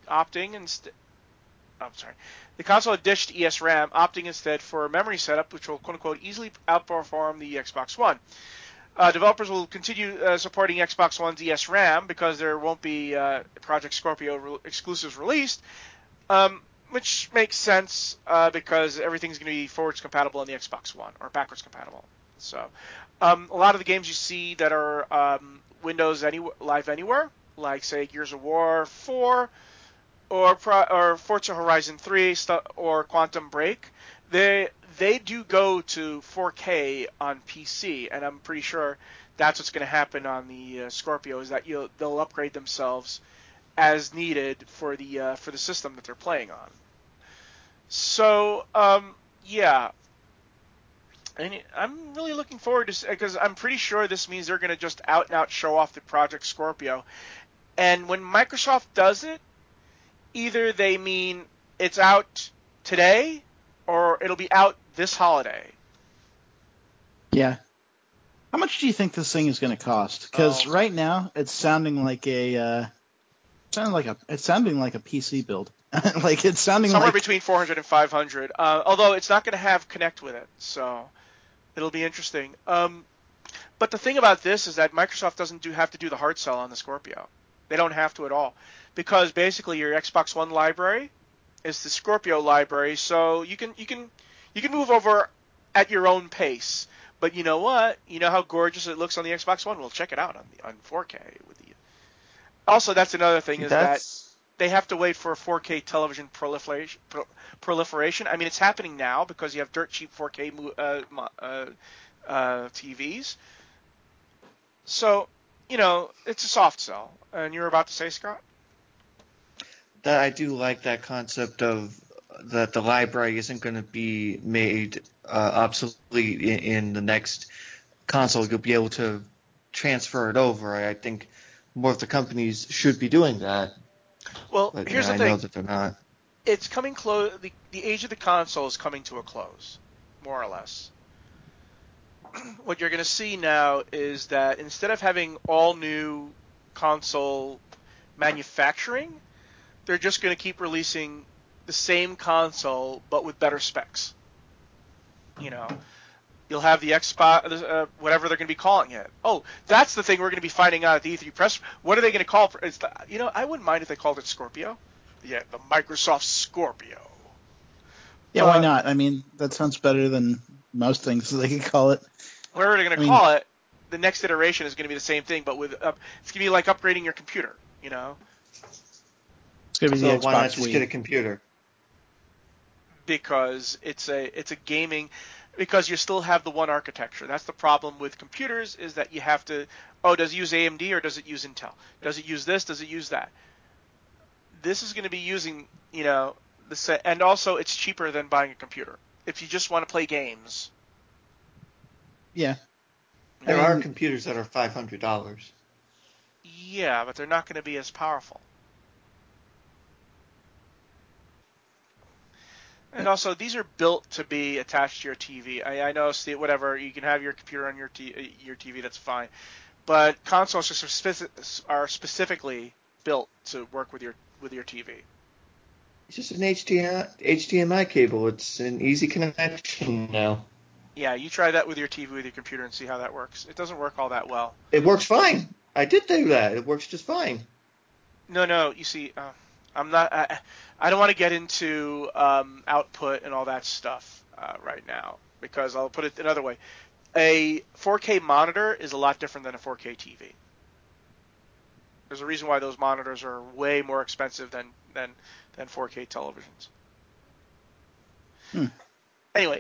The console had ditched ESRAM, opting instead for a memory setup, which will, quote-unquote, easily outperform the Xbox One. Developers will continue supporting Xbox One's ESRAM because there won't be Project Scorpio exclusives released, which makes sense because everything's going to be forwards compatible on the Xbox One, or backwards compatible. So a lot of the games you see that are Windows Live Anywhere, like, say, Gears of War 4, or Forza Horizon 3 or Quantum Break, they do go to 4K on PC, and I'm pretty sure that's what's going to happen on the Scorpio, is that they'll upgrade themselves as needed for the system that they're playing on. So yeah, and I'm really looking forward to, because I'm pretty sure this means they're going to just out and out show off the Project Scorpio, and when Microsoft does it, either they mean it's out today or it'll be out this holiday. Yeah. How much do you think this thing is going to cost? Because right now it's sounding like a PC build. Like it's sounding somewhere between 400 and 500. Although it's not going to have Kinect with it, so it'll be interesting. But the thing about this is that Microsoft doesn't have to do the hard sell on the Scorpio. They don't have to at all, because basically your Xbox One library is the Scorpio library, so you can move over at your own pace. But you know what? You know how gorgeous it looks on the Xbox One? Well, check it out on 4K with the. Also, that's another thing, is that they have to wait for 4K television proliferation. I mean, it's happening now because you have dirt cheap 4K TVs. So, it's a soft sell. And you were about to say, Scott? That I do like that concept of that the library isn't going to be made obsolete in the next console. You'll be able to transfer it over. I think more of the companies should be doing that, Well, but here's the I know thing. that they're not. It's coming close. The age of the console is coming to a close, more or less. What you're going to see now is that instead of having all new console manufacturing, they're just going to keep releasing the same console but with better specs. You know, you'll have the Xbox, whatever they're going to be calling it. Oh, that's the thing we're going to be finding out at the E3 press. What are they going to call for? I wouldn't mind if they called it Scorpio. Yeah, the Microsoft Scorpio. Yeah, why not? I mean, that sounds better than most things they could call it. Whatever they're going to call it, the next iteration is going to be the same thing, but with it's going to be like upgrading your computer. You know, it's going to be So the why not Xbox just Wii. get a computer? because it's a gaming, because you still have the one architecture. That's the problem with computers, is that you have to, does it use AMD or does it use Intel? Does it use this? Does it use that? This is going to be using, the set, and also it's cheaper than buying a computer if you just want to play games. Yeah. There are computers that are $500. Yeah, but they're not going to be as powerful. And also, these are built to be attached to your TV. I know, whatever, you can have your computer on your TV, that's fine. But consoles are specifically built to work with your TV. It's just an HDMI cable. It's an easy connection now. Yeah, you try that with your TV, with your computer, and see how that works. It doesn't work all that well. It works fine. I did do that. It works just fine. No. You see, I'm not. I don't want to get into output and all that stuff right now, because I'll put it another way. A 4K monitor is a lot different than a 4K TV. There's a reason why those monitors are way more expensive than 4K televisions. Anyway,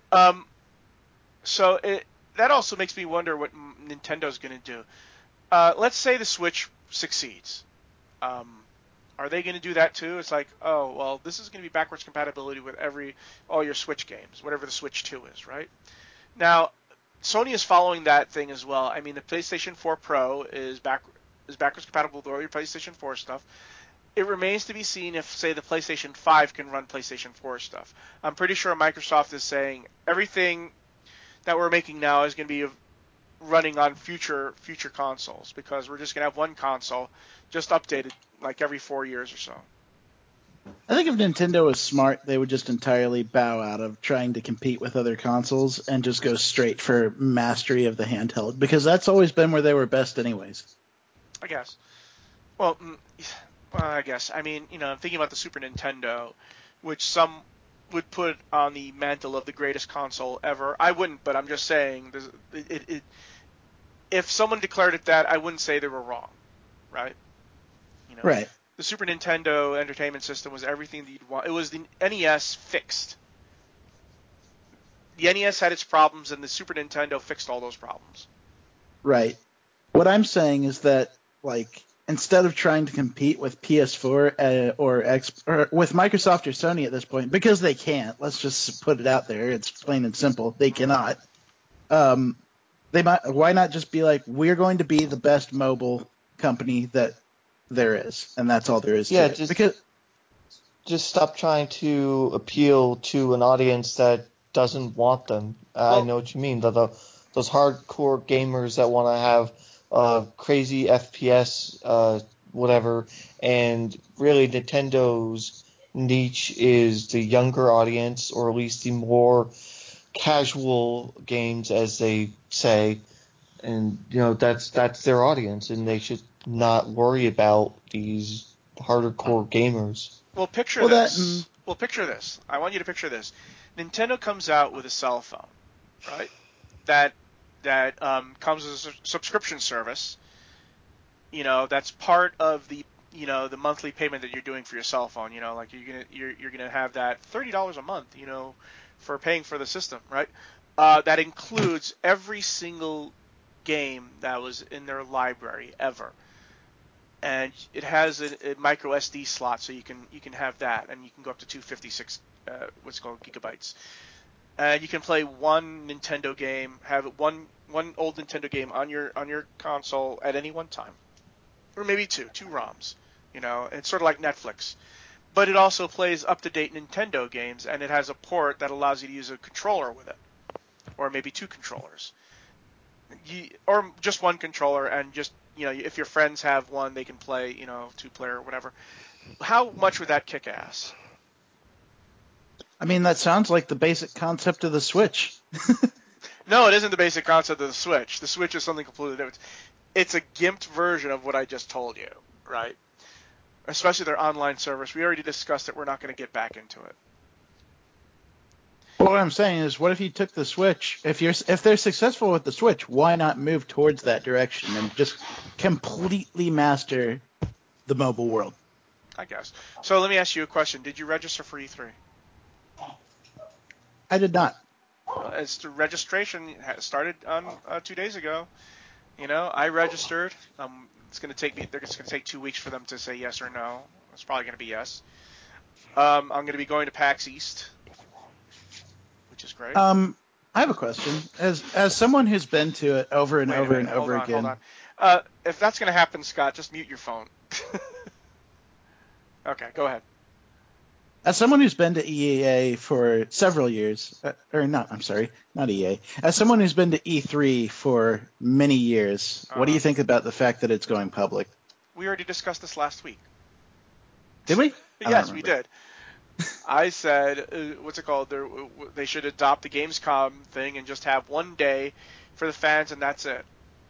so that also makes me wonder what Nintendo's going to do. Let's say the Switch succeeds. Are they going to do that too? It's like, oh, well, this is going to be backwards compatibility with all your Switch games, whatever the Switch 2 is, right? Now, Sony is following that thing as well. I mean, the PlayStation 4 Pro is backwards compatible with all your PlayStation 4 stuff. It remains to be seen if, say, the PlayStation 5 can run PlayStation 4 stuff. I'm pretty sure Microsoft is saying everything that we're making now is going to be running on future consoles, because we're just going to have one console just updated like every 4 years or so. I think if Nintendo was smart, they would just entirely bow out of trying to compete with other consoles and just go straight for mastery of the handheld, because that's always been where they were best anyways. I guess. Well, I guess. I mean, I'm thinking about the Super Nintendo, which some would put on the mantle of the greatest console ever. I wouldn't, but I'm just saying, if someone declared it that, I wouldn't say they were wrong, right? Right. The Super Nintendo Entertainment System was everything that you'd want. It was the NES fixed. The NES had its problems, and the Super Nintendo fixed all those problems. Right. What I'm saying is that, instead of trying to compete with PS4 or with Microsoft or Sony at this point, because they can't, let's just put it out there, it's plain and simple, they cannot. Why not just be like, we're going to be the best mobile company that there is, and that's all there is to it. Just stop trying to appeal to an audience that doesn't want them. I know what you mean. Those hardcore gamers that want to have crazy FPS, whatever. And really, Nintendo's niche is the younger audience, or at least the more casual games, as they say. And that's their audience, and they should not worry about these hardcore gamers. Well, picture this. Picture this. I want you to picture this. Nintendo comes out with a cell phone, right? That comes as a subscription service. That's part of the the monthly payment that you're doing for your cell phone. Like you're gonna have that $30 a month. For paying for the system, right? That includes every single game that was in their library ever. and it has a micro SD slot, so you can have that, and you can go up to 256 what's called gigabytes. And you can play one Nintendo game, have one old Nintendo game on your console at any one time, or maybe two ROMs. It's sort of like Netflix. But it also plays up-to-date Nintendo games, and it has a port that allows you to use a controller with it, or maybe two controllers, or just one controller, and just if your friends have one, they can play two-player or whatever. How much would that kick ass? I mean, that sounds like the basic concept of the Switch. No, it isn't the basic concept of the Switch. The Switch is something completely different. It's a gimped version of what I just told you, right? Especially their online service. We already discussed it. We're not going to get back into it. Well, what I'm saying is, what if you took the Switch? If they're successful with the Switch, why not move towards that direction and just completely master the mobile world? I guess. So let me ask you a question. Did you register for E3? I did not. As the registration started on 2 days ago. I registered. It's going to take me. It's going to take 2 weeks for them to say yes or no. It's probably going to be yes. I'm going to be going to PAX East, which is great. I have a question. As someone who's been to it over and over and over again. Hold on. If that's going to happen, Scott, just mute your phone. Okay, go ahead. As someone who's been to EA for several years, not EA. As someone who's been to E3 for many years, what do you think about the fact that it's going public? We already discussed this last week. Did we? Yes, we did. I said, what's it called? They should adopt the Gamescom thing and just have one day for the fans, and that's it.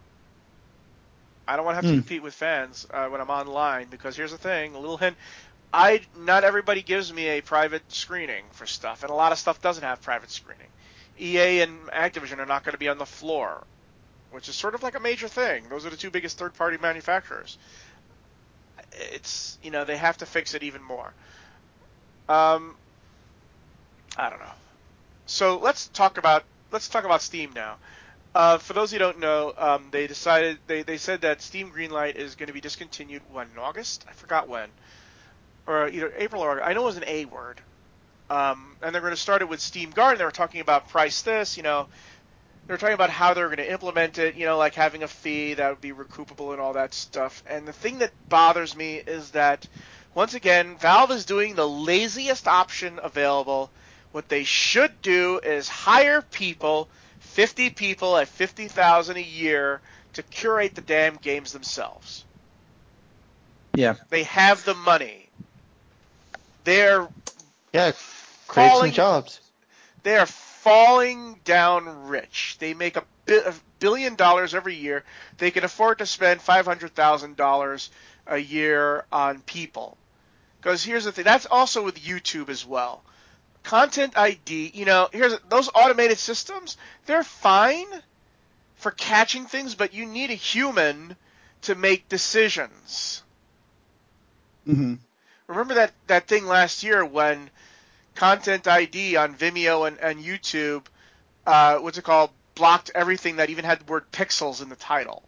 I don't want to have to compete with fans when I'm online, because here's the thing, a little hint. Not everybody gives me a private screening for stuff, and a lot of stuff doesn't have private screening. EA and Activision are not going to be on the floor, which is sort of like a major thing. Those are the two biggest third-party manufacturers. It's they have to fix it even more. I don't know. So let's talk about Steam now. For those who don't know, they decided they said that Steam Greenlight is going to be discontinued when, in August? I forgot when. Or either April or August. I know it was an A word. And they're going to start it with Steam Guard. They were talking about price this, they were talking about how they're going to implement it, like having a fee that would be recoupable and all that stuff. And the thing that bothers me is that, once again, Valve is doing the laziest option available. What they should do is hire people, 50 people at $50,000 a year, to curate the damn games themselves. Yeah. They have the money. They're create some jobs. They are falling down rich. They make $1 billion every year. They can afford to spend $500,000 a year on people. Because here's the thing. That's also with YouTube as well. Content ID, those automated systems, they're fine for catching things, but you need a human to make decisions. Mm-hmm. Remember that thing last year when Content ID on Vimeo and YouTube, blocked everything that even had the word pixels in the title.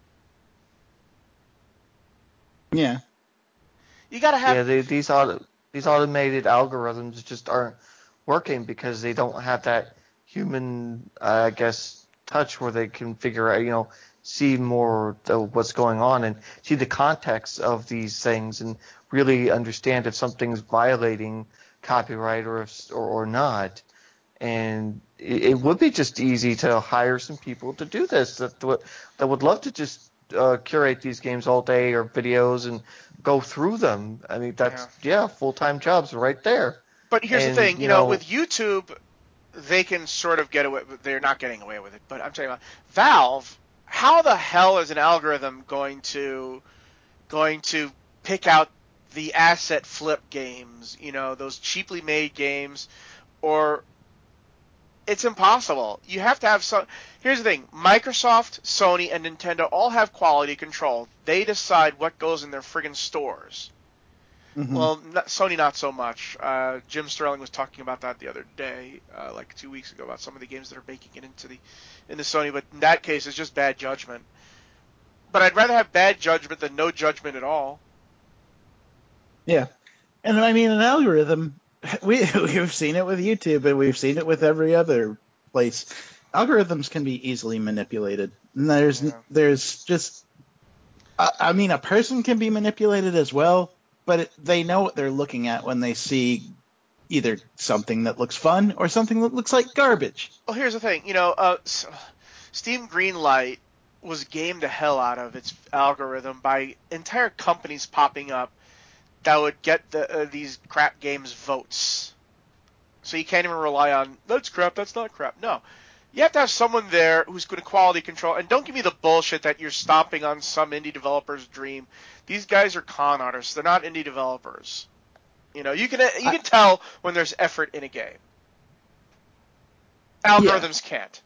Yeah. You gotta have. Yeah, these automated algorithms just aren't working because they don't have that human, touch where they can figure out, see more of what's going on and see the context of these things and really understand if something's violating copyright or not. And it would be just easy to hire some people to do this that would love to just curate these games all day or videos and go through them. I mean, that's full-time jobs right there. But here's the thing, with YouTube, they can sort of get away. They're not getting away with it. But I'm talking about Valve. How the hell is an algorithm going to pick out the asset flip games? Those cheaply made games, or it's impossible. You have to have some. Here's the thing: Microsoft, Sony, and Nintendo all have quality control. They decide what goes in their friggin' stores. Mm-hmm. Well, Sony not so much. Jim Sterling was talking about that the other day, like 2 weeks ago, about some of the games that are making it into Sony. But in that case, it's just bad judgment. But I'd rather have bad judgment than no judgment at all. Yeah. And I mean, an algorithm, we've seen it with YouTube and we've seen it with every other place. Algorithms can be easily manipulated. And there's just, I mean, a person can be manipulated as well, but they know what they're looking at when they see either something that looks fun or something that looks like garbage. Well, here's the thing. Steam Greenlight was gamed the hell out of its algorithm by entire companies popping up that would get these crap games votes. So you can't even rely on, that's crap, that's not crap. No. You have to have someone there who's going to quality control. And don't give me the bullshit that you're stomping on some indie developer's dream. These guys are con artists. They're not indie developers. You can tell when there's effort in a game. Algorithms can't.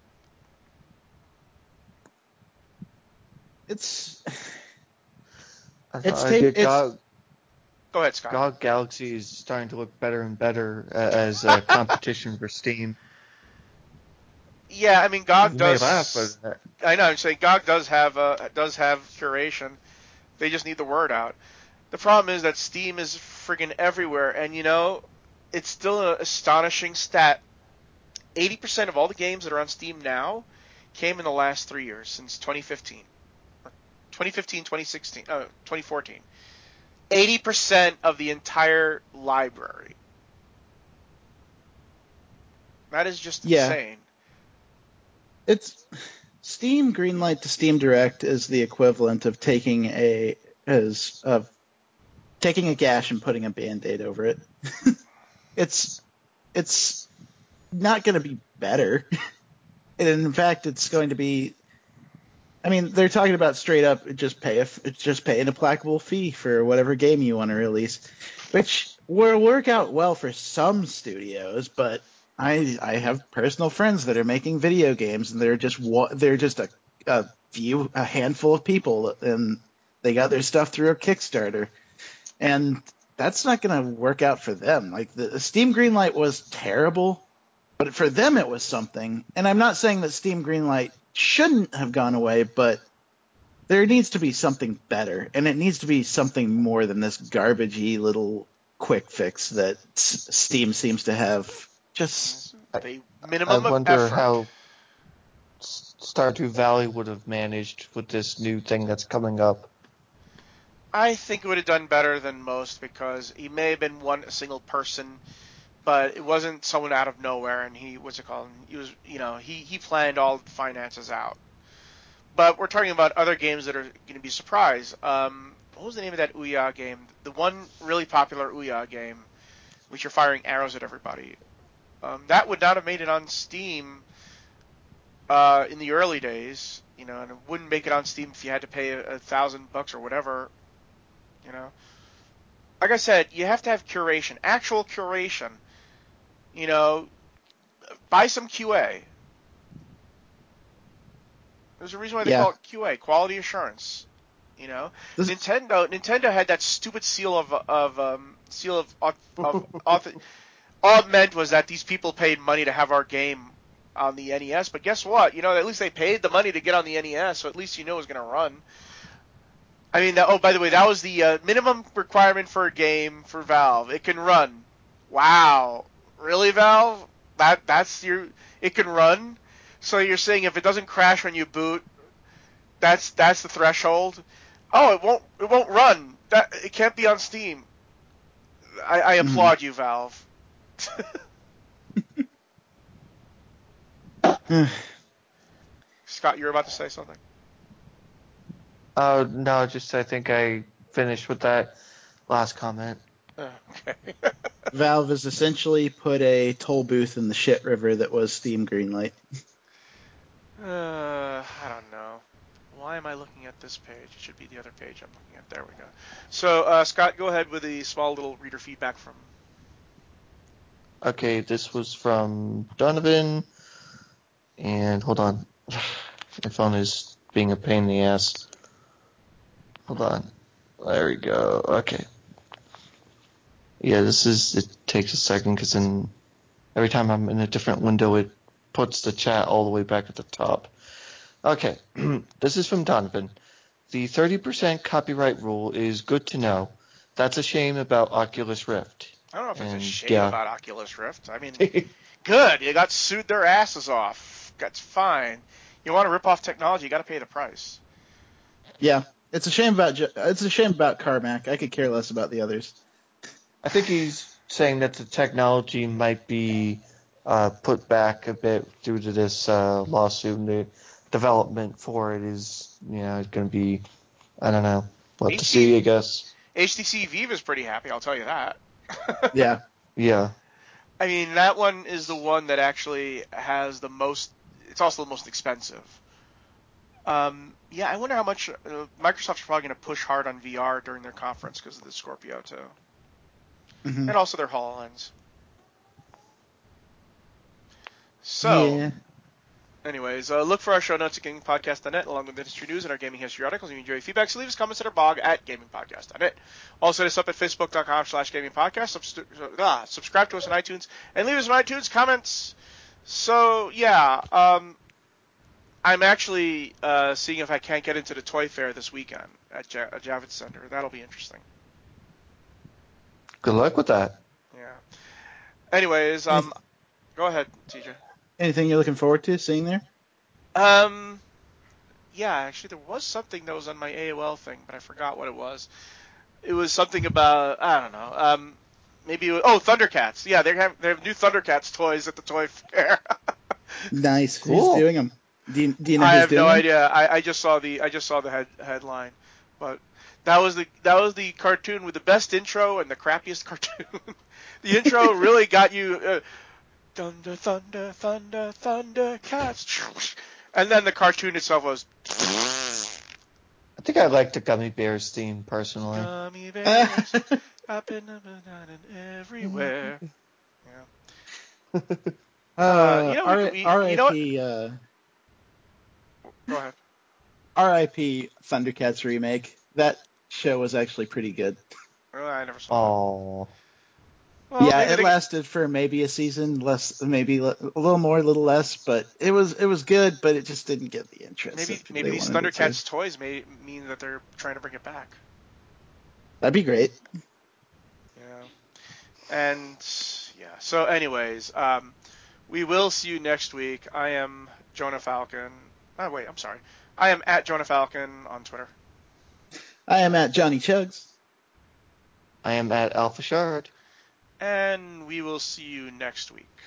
Go ahead, Scott. GOG Galaxy is starting to look better and better as a competition for Steam. Yeah, I mean, GOG does. Laugh, but I know. I'm saying GOG does have curation. They just need the word out. The problem is that Steam is friggin' everywhere, and it's still an astonishing stat. 80% of all the games that are on Steam now came in the last 3 years, since 2015. 2015, 2016, 2014. 80% of the entire library. That is just insane. It's Steam Greenlight to Steam Direct is the equivalent of taking a gash and putting a Band-Aid over it. It's not going to be better. And in fact, it's going to be. I mean, they're talking about straight up just pay an implacable fee for whatever game you want to release, which will work out well for some studios. But I have personal friends that are making video games, and they're just a handful of people, and they got their stuff through a Kickstarter, and that's not going to work out for them. Like the Steam Greenlight was terrible, but for them it was something. And I'm not saying that Steam Greenlight shouldn't have gone away, but there needs to be something better, and it needs to be something more than this garbagey little quick fix that Steam seems to have. Just the minimum of effort. I wonder effort. how Stardew Valley would have managed with this new thing that's coming up. I think it would have done better than most, because he may have been a single person, but it wasn't someone out of nowhere, and he was, he planned all the finances out. But we're talking about other games that are going to be surprise. What was the name of that Ouya game? The one really popular Ouya game, which you're firing arrows at everybody. That would not have made it on Steam in the early days, and it wouldn't make it on Steam if you had to pay $1,000 or whatever. Like I said, you have to have curation, actual curation. Buy some QA. There's a reason why they call it QA, quality assurance. Nintendo had that stupid seal of all it meant was that these people paid money to have our game on the NES. But guess what? At least they paid the money to get on the NES, so at least it was going to run. I mean, by the way, that was the minimum requirement for a game for Valve. It can run. Wow, really, Valve? It can run. So you're saying if it doesn't crash when you boot, that's the threshold? Oh, it won't run. It can't be on Steam. I applaud you, Valve. Scott, you were about to say something? No, I think I finished with that last comment. Okay. Valve has essentially put a toll booth in the shit river that was Steam Greenlight. I don't know. Why am I looking at this page? It should be the other page I'm looking at. There we go. So, Scott, go ahead with the small little reader feedback from... Okay, this was from Donovan. And hold on. My phone is being a pain in the ass. Hold on. There we go. Okay. Yeah, it takes a second because every time I'm in a different window, it puts the chat all the way back at the top. Okay. This is from Donovan. The 30% copyright rule is good to know, That's a shame about Oculus Rift. I don't know if it's a shame about Oculus Rift. I mean, good. You got sued their asses off. That's fine. You want to rip off technology, you got to pay the price. Yeah, it's a shame about Carmack. I could care less about the others. I think he's saying that the technology might be put back a bit due to this lawsuit, and the development for it is, going to be, I don't know, what to see, I guess. HTC Vive is pretty happy, I'll tell you that. Yeah. Yeah. I mean, that one is the one that actually has the most. It's also the most expensive. Yeah, I wonder how much Microsoft's probably going to push hard on VR during their conference because of the Scorpio too, Mm-hmm. and also their HoloLens. So, anyways, look for our show notes at gamingpodcast.net along with industry news and our gaming history articles. If you enjoy feedback, so leave us comments at our blog at gamingpodcast.net. Also, hit us up at facebook.com/gamingpodcast. Subscribe to us on iTunes and leave us on iTunes comments. So, yeah, I'm actually seeing if I can't get into the Toy Fair this weekend at Javits Center. That'll be interesting. Good luck with that. Yeah. Anyways, go ahead, TJ. Anything you're looking forward to seeing there? Yeah, actually, there was something that was on my AOL thing, but I forgot what it was. It was something about, I don't know. Maybe Thundercats. Yeah, they have new Thundercats toys at the Toy Fair. Nice. Cool. Who's doing them? Do you know who's doing them? I have no idea. I just saw the headline, but that was the cartoon with the best intro and the crappiest cartoon. The intro really got you. Thunder, thunder, thunder, thunder, cats. And then the cartoon itself was. I think I like the Gummy Bears theme personally. Gummy bears, up and everywhere. Yeah. R.I.P. Go ahead. R.I.P. Thundercats remake. That show was actually pretty good. I never saw it. Well, yeah, it lasted for maybe a season, maybe a little more, a little less, but it was good, but it just didn't get the interest. Maybe these Thundercats toys may mean that they're trying to bring it back. That'd be great. Yeah. And yeah. So, anyways, we will see you next week. I am Jonah Falcon. Oh wait, I'm sorry. I am at Jonah Falcon on Twitter. I am at Johnny Chugs. I am at Alpha Shard. And we will see you next week.